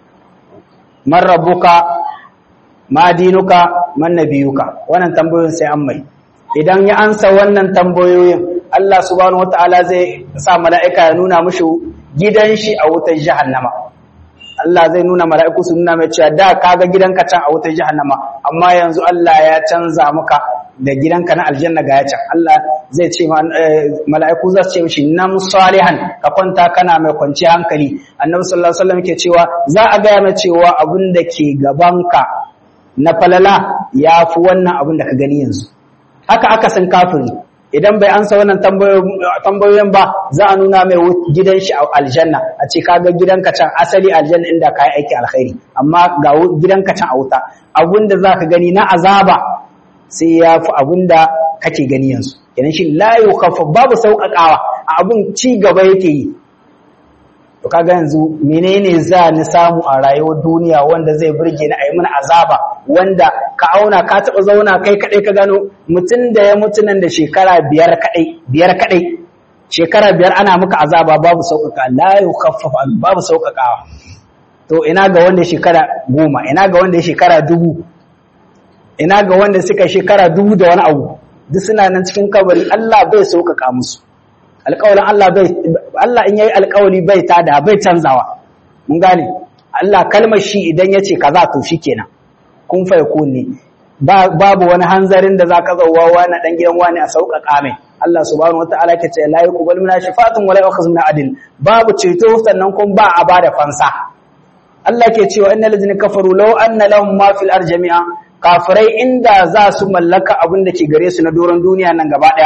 man rabbuka ma dinuka man nabiyuka wannan tambayoyin sai an mai idan ya ansa wannan tambayoyin Allah subhanahu wataala zai sa mala'ika ya nuna mishi gidan shi a wutar jahannama Allah zai nuna mala'iku su nuna mai cewa da kaga gidanka can a wutar jahannama amma yanzu Allah ya canza maka da gidanka na aljanna ga ya can Allah zai ce mala'iku za su ce mishi nam salihan ka kwanta kana mai kwanci hankali annabi sallallahu alaihi wasallam yake cewa za a ga mai cewa abin da ke gabanka na falala yafi wannan abin da ka gani yanzu haka aka san kafiri idan bai ansa wannan tambayoyin ba za a nuna mai gidan shi a aljanna a ce kaga gidanka can asali aljanna inda kai aiki alkhairi amma ga gidanka can a wuta abinda zaka gani na azaba sai yafi abinda kake gani yanzu kenan shi la yukhaffa babu sauƙaƙawa a abun ci gaba yake yi to kaga yanzu menene za ni samu a rayuwar duniya wanda zai burge ni a yi mana azaba wanda ka auna ka taɓa zauna kai kaɗai ka gano mutum da ya mutu nan da shekara biyar kaɗai biyar kaɗai shekara biyar ana muka azaba babu sauƙaƙa la yukhaffafu babu sauƙaƙawa to ina ga wanda shekara goma ina ga wanda shekara dubu ina ga wanda suka shekara dubu da wani abu duk suna nan cikin kabari Allah bai sauƙaƙa musu alƙawarin Allah bai Allah in yayi alƙawari bai tada bai canzawa mun gane Allah kalmar shi idan yace kaza to shikenan kun fa yakun ne babu wani hanzarin da zaka zauwa wani dan gidan wani a sauƙaƙa mai Allah subhanahu wataala ke ce la yuqbal minna shafatun wala yu'khadhu min adl babu ceto sannan kun ba a bada fansa Allah ke cewa innal ladzina kafaru law anna lahum ma fil ardi jami'a kafirai inda za su mallaka abin da ke gare su na doron duniya nan gaba daya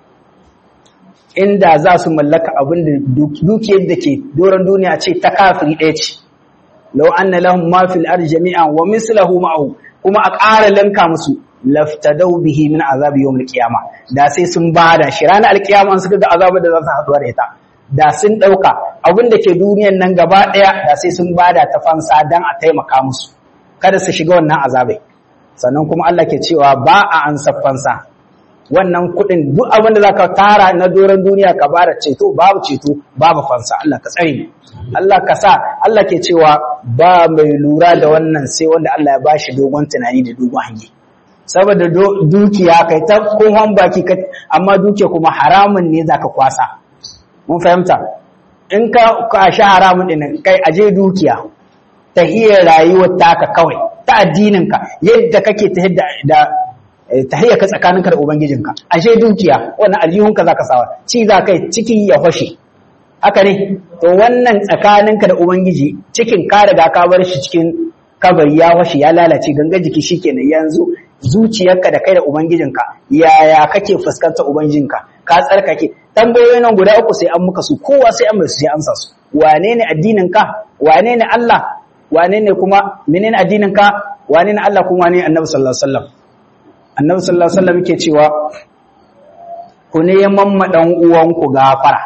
inda za su mallaka abin da dukiyar da ke doron duniya ce ta kafiri ɗaya ce law anna lahum ma fil ardi jami'an wa mislahu ma'ahu kuma a ƙara lanka musu laftadau bihi min azabi yawm al-qiyamah da sai sun bada shi ranar al-qiyama an suka ga azabar da za su haɗuwa da ita da sun ɗauka abin da ke duniyan nan gaba ɗaya da sai sun bada ta fansa dan a taimaka musu kada su shiga wannan azabai sannan kuma Allah ke cewa ba a an fansa wannan kuɗin duk abin da zaka tara na doron duniya ka bada ceto babu ceto babu fansa Allah ka tsare Allah ka sa Allah ke cewa ba mai lura da wannan sai wanda Allah ya bashi dogon tunani da dogon hange saboda dukiya kai ta kohon baki amma dukiya kuma haramun ne zaka kwasa mun fahimta in ka ka sha haramun din kai aje dukiya tahiyar rayuwar taka kawai ta addinin ka yadda kake ta da tahiyya ka tsakaninka da ubangijinka ashe dukiya wannan aljihunka zaka sawa ci za kai ciki ya fashe haka ne to wannan tsakaninka da ubangiji cikin ka riga ka bar shi cikin kabari ya fashe ya lalace gangan jiki shikenan yanzu zuciyarka da kai da ubangijinka yaya kake fuskantar ubangijinka ka tsarkake tambayoyin nan guda uku sai an muka su kowa sai an mai su sai amsa su wane ne addinin ka wane ne Allah wane ne kuma menene addinin ka wane ne Allah kuma wane ne Annabi sallallahu alaihi wasallam Annabi sallallahu alaihi wasallam yake cewa ku neman ma dan uwanku gafara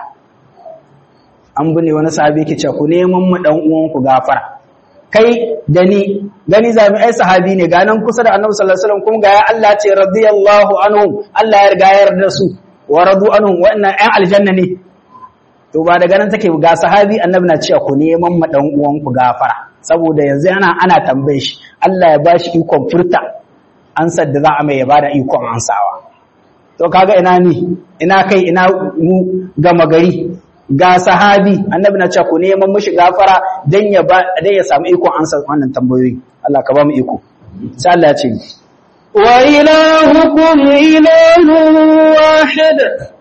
an bune wani sahabi yake cewa ku neman ma dan uwanku gafara kai da ni gani zabi ai sahabi ne ganan kusa da Annabi sallallahu alaihi wasallam kuma ga ya Allah ce radiyallahu anhum Allah ya riga ya yarda su wa radu anhum wannan ayan aljanna ne to ba daga nan take ga sahabi Annabi na cewa ku neman ma dan uwanku gafara saboda yanzu ana ana tambaye shi Allah ya bashi ikon furta ansar da za a mai ya bada ikon ansawa to kaga ina ni ina kai ina mu gama gari ga sahabi Annabi na cewa ku neman mishi gafara dan ya ba dan ya samu ikon ansar wannan tambayoyi Allah ka ba mu iko sai Allah ya ce wa ilahukum ilahun wahid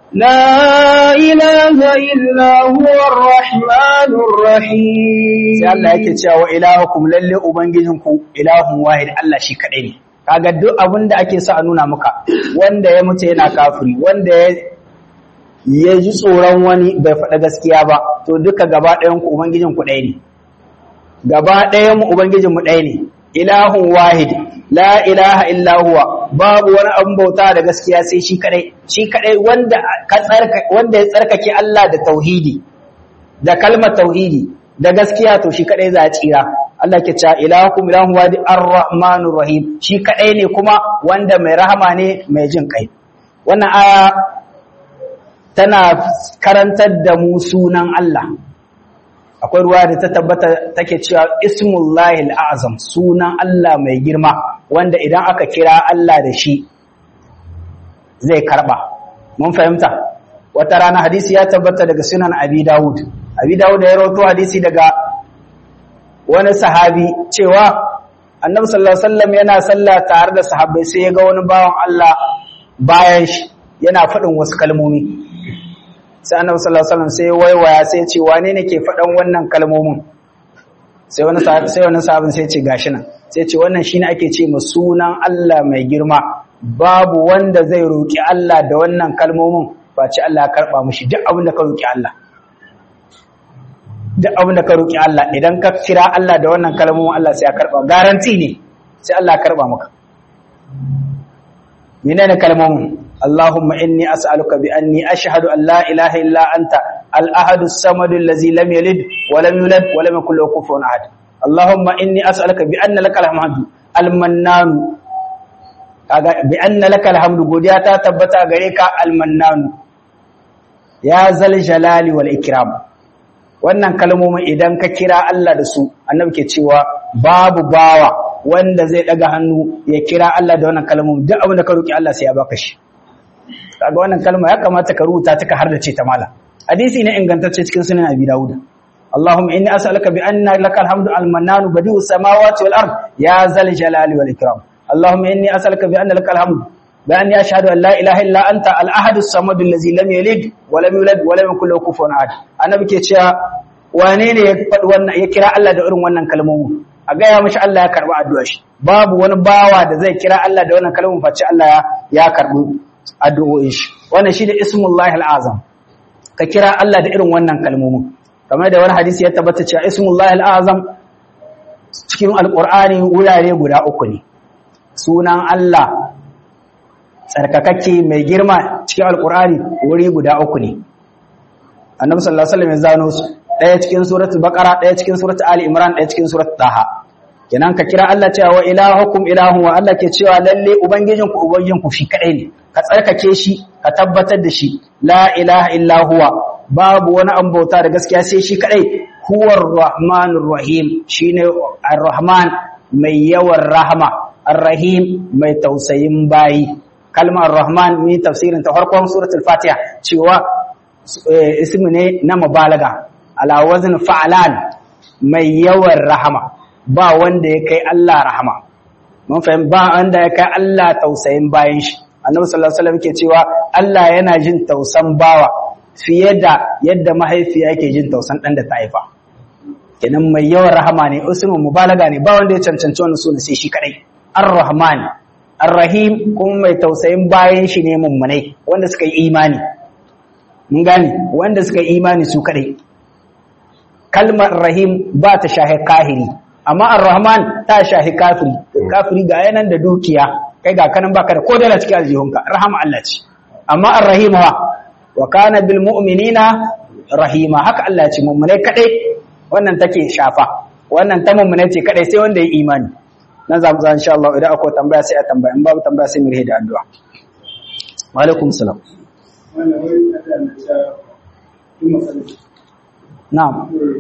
la ilaha illa huwa ar-rahmanur rahim sai Allah yake cewa ilahukum lalle ubangijinku ilahun wahid Allah shi kadai ne kaga duk abin da ake sa a nuna maka wanda ya mutu yana kafiri wanda ya ya ji tsoron wani bai faɗa gaskiya ba to duka gaba ɗayan ku ubangijin ku ɗaya ne gaba ɗayan mu ubangijin mu ɗaya ne ilahun wahid la ilaha illa huwa babu wani abin bauta da gaskiya sai shi kadai shi kadai wanda ka tsarka wanda ya tsarkake Allah da tauhidi da kalmar tauhidi da gaskiya to shi kadai za a tsira Allah ke cewa ilahukum ilahun wahid ar-rahmanur rahim shi kadai ne kuma wanda mai rahama ne mai jin kai wannan aya tana karantar da mu sunan Allah akwai ruwa da ta tabbata take cewa ismullahi al-azam sunan Allah mai girma wanda idan aka kira Allah da shi zai karba mun fahimta wata rana hadisi ya tabbata daga sunan Abi Dawud Abi Dawud ya rawaito hadisi daga wani sahabi cewa Annabi sallallahu alaihi wasallam yana sallah tare da sahabbai sai ya ga wani bawan Allah bayan shi yana faɗin wasu kalmomi sai Annabi sallallahu alaihi wasallam sai waiwaya sai ya ce wane ne ke faɗan wannan kalmomin sai wani sahabi sai wani sahabin sai ya ce gashi nan sai ya ce wannan shine ake ce ma sunan Allah mai girma babu wanda zai roki Allah da wannan kalmomin face Allah ya karba mishi duk abin da ka roki Allah duk abin da ka roki Allah idan ka kira Allah da wannan kalmomin Allah sai ya karba garanti ne sai Allah ya karba maka menene kalmomin Allahumma inni as'aluka bi anni ashhadu an la ilaha illa anta al-ahad as-samad allazi lam yalid wa lam yulad wa lam yakul lahu kufuwan ahad Allahumma inni as'aluka bi anna lakal hamdu al-mannan kaga bi anna lakal hamdu godiya ta tabbata gare ka al-mannan ya zal jalali wal ikram wannan kalmomin idan ka kira Allah da su annabi ke cewa babu bawa wanda zai daga hannu ya kira Allah da wannan kalmomin duk abin da ka roki Allah sai ya baka shi kaga wannan kalma ya kamata ka rubuta ta ka hardace ta mala hadisi ne ingantacce cikin sunan Abi Dawud Allahumma inni as'aluka bi anna lakal hamdu al-mannan badi'us samawati wal ard ya zal jalali wal ikram Allahumma inni as'aluka bi anna lakal hamdu bi anni ashhadu an la ilaha illa anta al-ahad as-samad allazi lam yalid wa lam yulad wa lam yakul lahu kufuwan ahad annabi ke cewa wane ne ya faɗi wannan ya kira Allah da irin wannan kalmomi a ga ya mishi Allah ya karba addu'a shi babu wani bawa da zai kira Allah da wannan kalmomin face Allah ya karbi addu'o'in shi wannan shi da ismullahi al'azam ka kira Allah da irin wannan kalmomin kamar da wani hadisi ya tabbata cewa ismullahi al'azam cikin alqur'ani wurare guda uku ne sunan Allah tsarkakakke mai girma cikin alqur'ani wuri guda uku ne annabi sallallahu alaihi wasallam ya zano su daya cikin suratul baqara daya cikin suratul ali imran daya cikin suratul taha kenan ka kira Allah cewa wa ilahukum ilahun wa Allah ke cewa lalle ubangijinku ubangijinku shi kadai ne ka tsarkake shi ka tabbatar da shi la ilaha illa huwa babu wani an bauta da gaskiya sai shi kadai huwar rahmanur rahim shine ar-rahman mai yawan rahama ar-rahim mai tausayin bayi kalmar ar-rahman min tafsirin ta farkon suratul fatiha cewa ismi ne na mubalaga ala wazn fa'lan mai yawan rahama ba wanda ya kai Allah rahama mun fahim ba wanda ya kai Allah tausayin bayan shi annabi sallallahu alaihi wasallam yake cewa Allah yana jin tausan bawa fiye da yadda mahaifiya yake jin tausan dan da ta haifa kenan mai yawan rahama ne usmu mubalaga ne ba wanda ya cancanci wannan sunan sai shi kadai ar-rahman ar-rahim kuma mai tausayin bayan shi ne mummunai wanda suka yi imani mun gane wanda suka yi imani su kadai kalmar rahim ba ta shahi kahiri amma ar-rahman ta shahi kafiri kafiri ga yanan da dukiya kai ga kanan baka da kodala cikin aljihunka rahama Allah ce amma ar-rahim wa wa kana bil mu'minina rahima haka Allah ce mu'mine kadai wannan take shafa wannan ta mu'mine ce kadai sai wanda ya imani nan za mu za insha Allah idan akwai tambaya sai a tambaya in babu tambaya sai mu rihe da addu'a wa alaikum salam na'am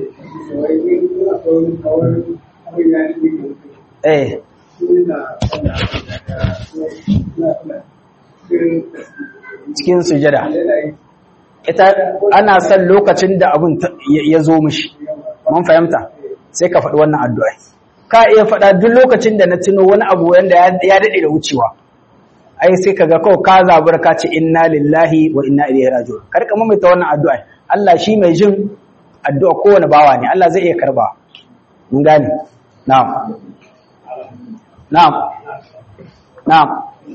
eh cikin sujada ita ana son lokacin da abun ya zo mishi mun fahimta sai ka faɗi wannan addu'a ka iya faɗa duk lokacin da na tuno wani abu wanda ya daɗe da wucewa ai sai kaga kawai ka zabar ka ce inna lillahi wa inna ilaihi raji'un kar ka mamaita wannan addu'a Allah shi mai jin addu'a kowane bawa ne Allah zai iya karba mun gane na'am na'am na'am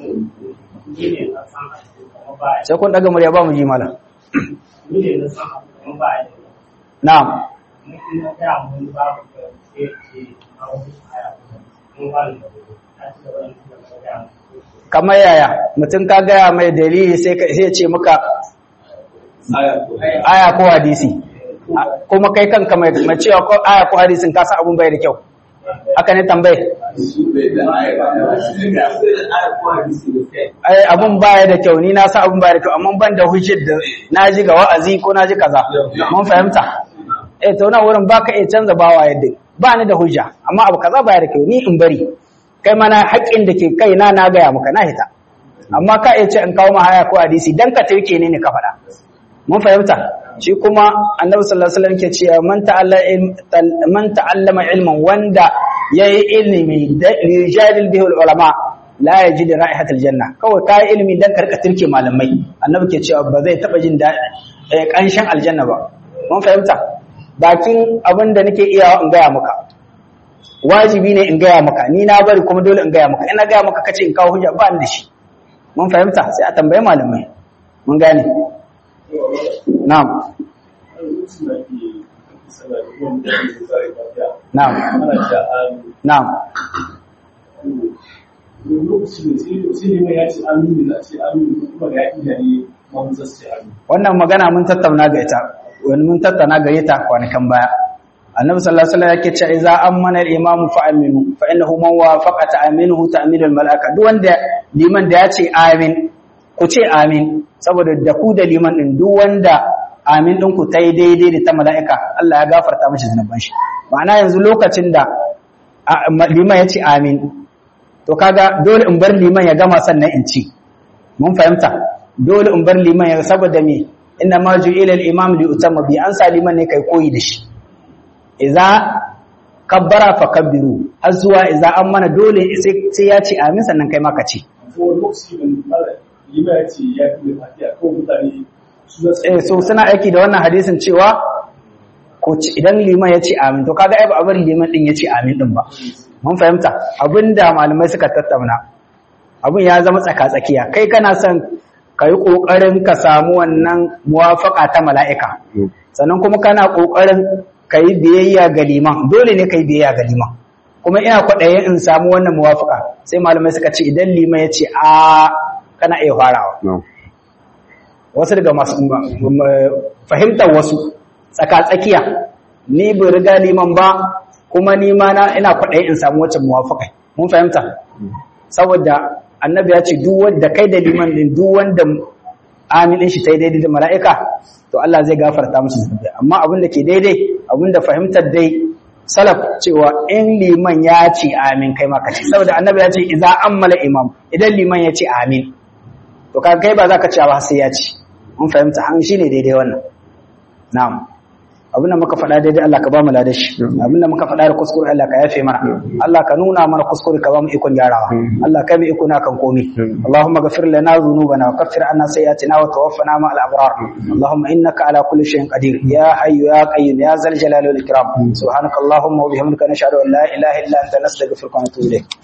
sai kun daga murya ba mu ji mala na'am kamar yaya mutum ka gaya mai dalili sai ya ce maka aya ko hadisi kuma kai kanka mai cewa ko aya ko hadisin ka san abun bai da kyau haka ne tambaye ai abun baya da kyau ni na san abun baya da kyau amma ban da hujjar da naji ga wa'azi ko naji kaza mun fahimta eh to na wurin baka iya canza bawa yadda ba ni da hujja amma abu kaza baya da kyau ni in bari kai mana haƙƙin da ke kai na na gaya maka na hita amma ka iya ce in kawo ma haya ko hadisi dan ka tauke ne ne ka faɗa mun fahimta shi kuma annabi sallallahu alaihi wasallam ke cewa man ta'allama man ta'allama ilman wanda yayi ilimi da rijal bihi ulama la yajid ra'ihatul janna kawai kai ilimi dan karka turke malamai annabi ke cewa ba zai taba jin kanshin aljanna ba mun fahimta bakin abinda nake iya in gaya maka wajibi ne in gaya maka ni na bari kuma dole in gaya maka ina gaya maka kace in kawo hujja ba ni da shi mun fahimta sai a tambaye malamai mun gane na'am na'am na'am wannan magana mun tattauna ga ita wani mun tattauna gare ta kwanakan baya annabi sallallahu alaihi wasallam yake cewa idza amana al-imam fa aminu fa innahu man wafaqa ta'minuhu ta'minul malaika duk wanda liman da ya ce amin ku ce amin saboda da ku da liman din duk wanda amin din ku tai daidai da ta malaika Allah ya gafarta mishi zanuban shi ma'ana yanzu lokacin da liman ya ce amin to kaga dole in bar liman ya gama sannan in ci mun fahimta dole in bar liman ya saboda me inna ma ju'ila al-imam li utamma bi an sa liman ne kai koyi da shi idza kabbara fa kabbiru har zuwa idza an mana dole sai ya ce amin sannan kai ma ka ce eh so suna aiki da wannan hadisin cewa ko idan liman ya ce amin to kaga ai ba abin liman din ya ce amin din ba mun fahimta abinda malamai suka tattauna abin ya zama tsaka-tsakiya kai kana son ka yi ƙoƙarin ka samu wannan muwafaƙa ta mala'ika sannan kuma kana ƙoƙarin ka yi biyayya ga liman dole ne ka yi biyayya ga liman kuma ina kwaɗayin in samu wannan muwafaƙa sai malamai suka ce idan liman ya ce a kana iya farawa wasu daga masu fahimtar wasu tsaka-tsakiya ni bai riga liman ba kuma ni ma ina kwaɗayin in samu wacce muwafaƙa mun fahimta saboda annabi ya ce duk wanda kai da liman din duk wanda amin din shi sai daidai da mala'ika to Allah zai gafarta musu zunubi amma abin da ke daidai abin da fahimtar dai salaf cewa in liman ya ce amin kai ma ka ce saboda annabi ya ce idza ammala imam idan liman ya ce amin to ka kai ba za ka ce ba sai ya ce mun fahimta an shine daidai wannan na'am abin da muka faɗa daidai Allah ka ba mu ladashi abin da muka faɗa da kuskure Allah ka yafe mana Allah ka nuna mana kuskure ka ba mu ikon gyarawa Allah ka mu iko na kan komai Allahumma ghfir lana dhunubana wa kaffir anna sayyi'atina wa tawaffana ma'al abrar Allahumma innaka ala kulli shay'in qadir ya hayyu ya qayyum ya zal jalali wal ikram subhanaka Allahumma wa bihamdika nashhadu an la ilaha illa anta nastaghfiruka wa natubu ilayk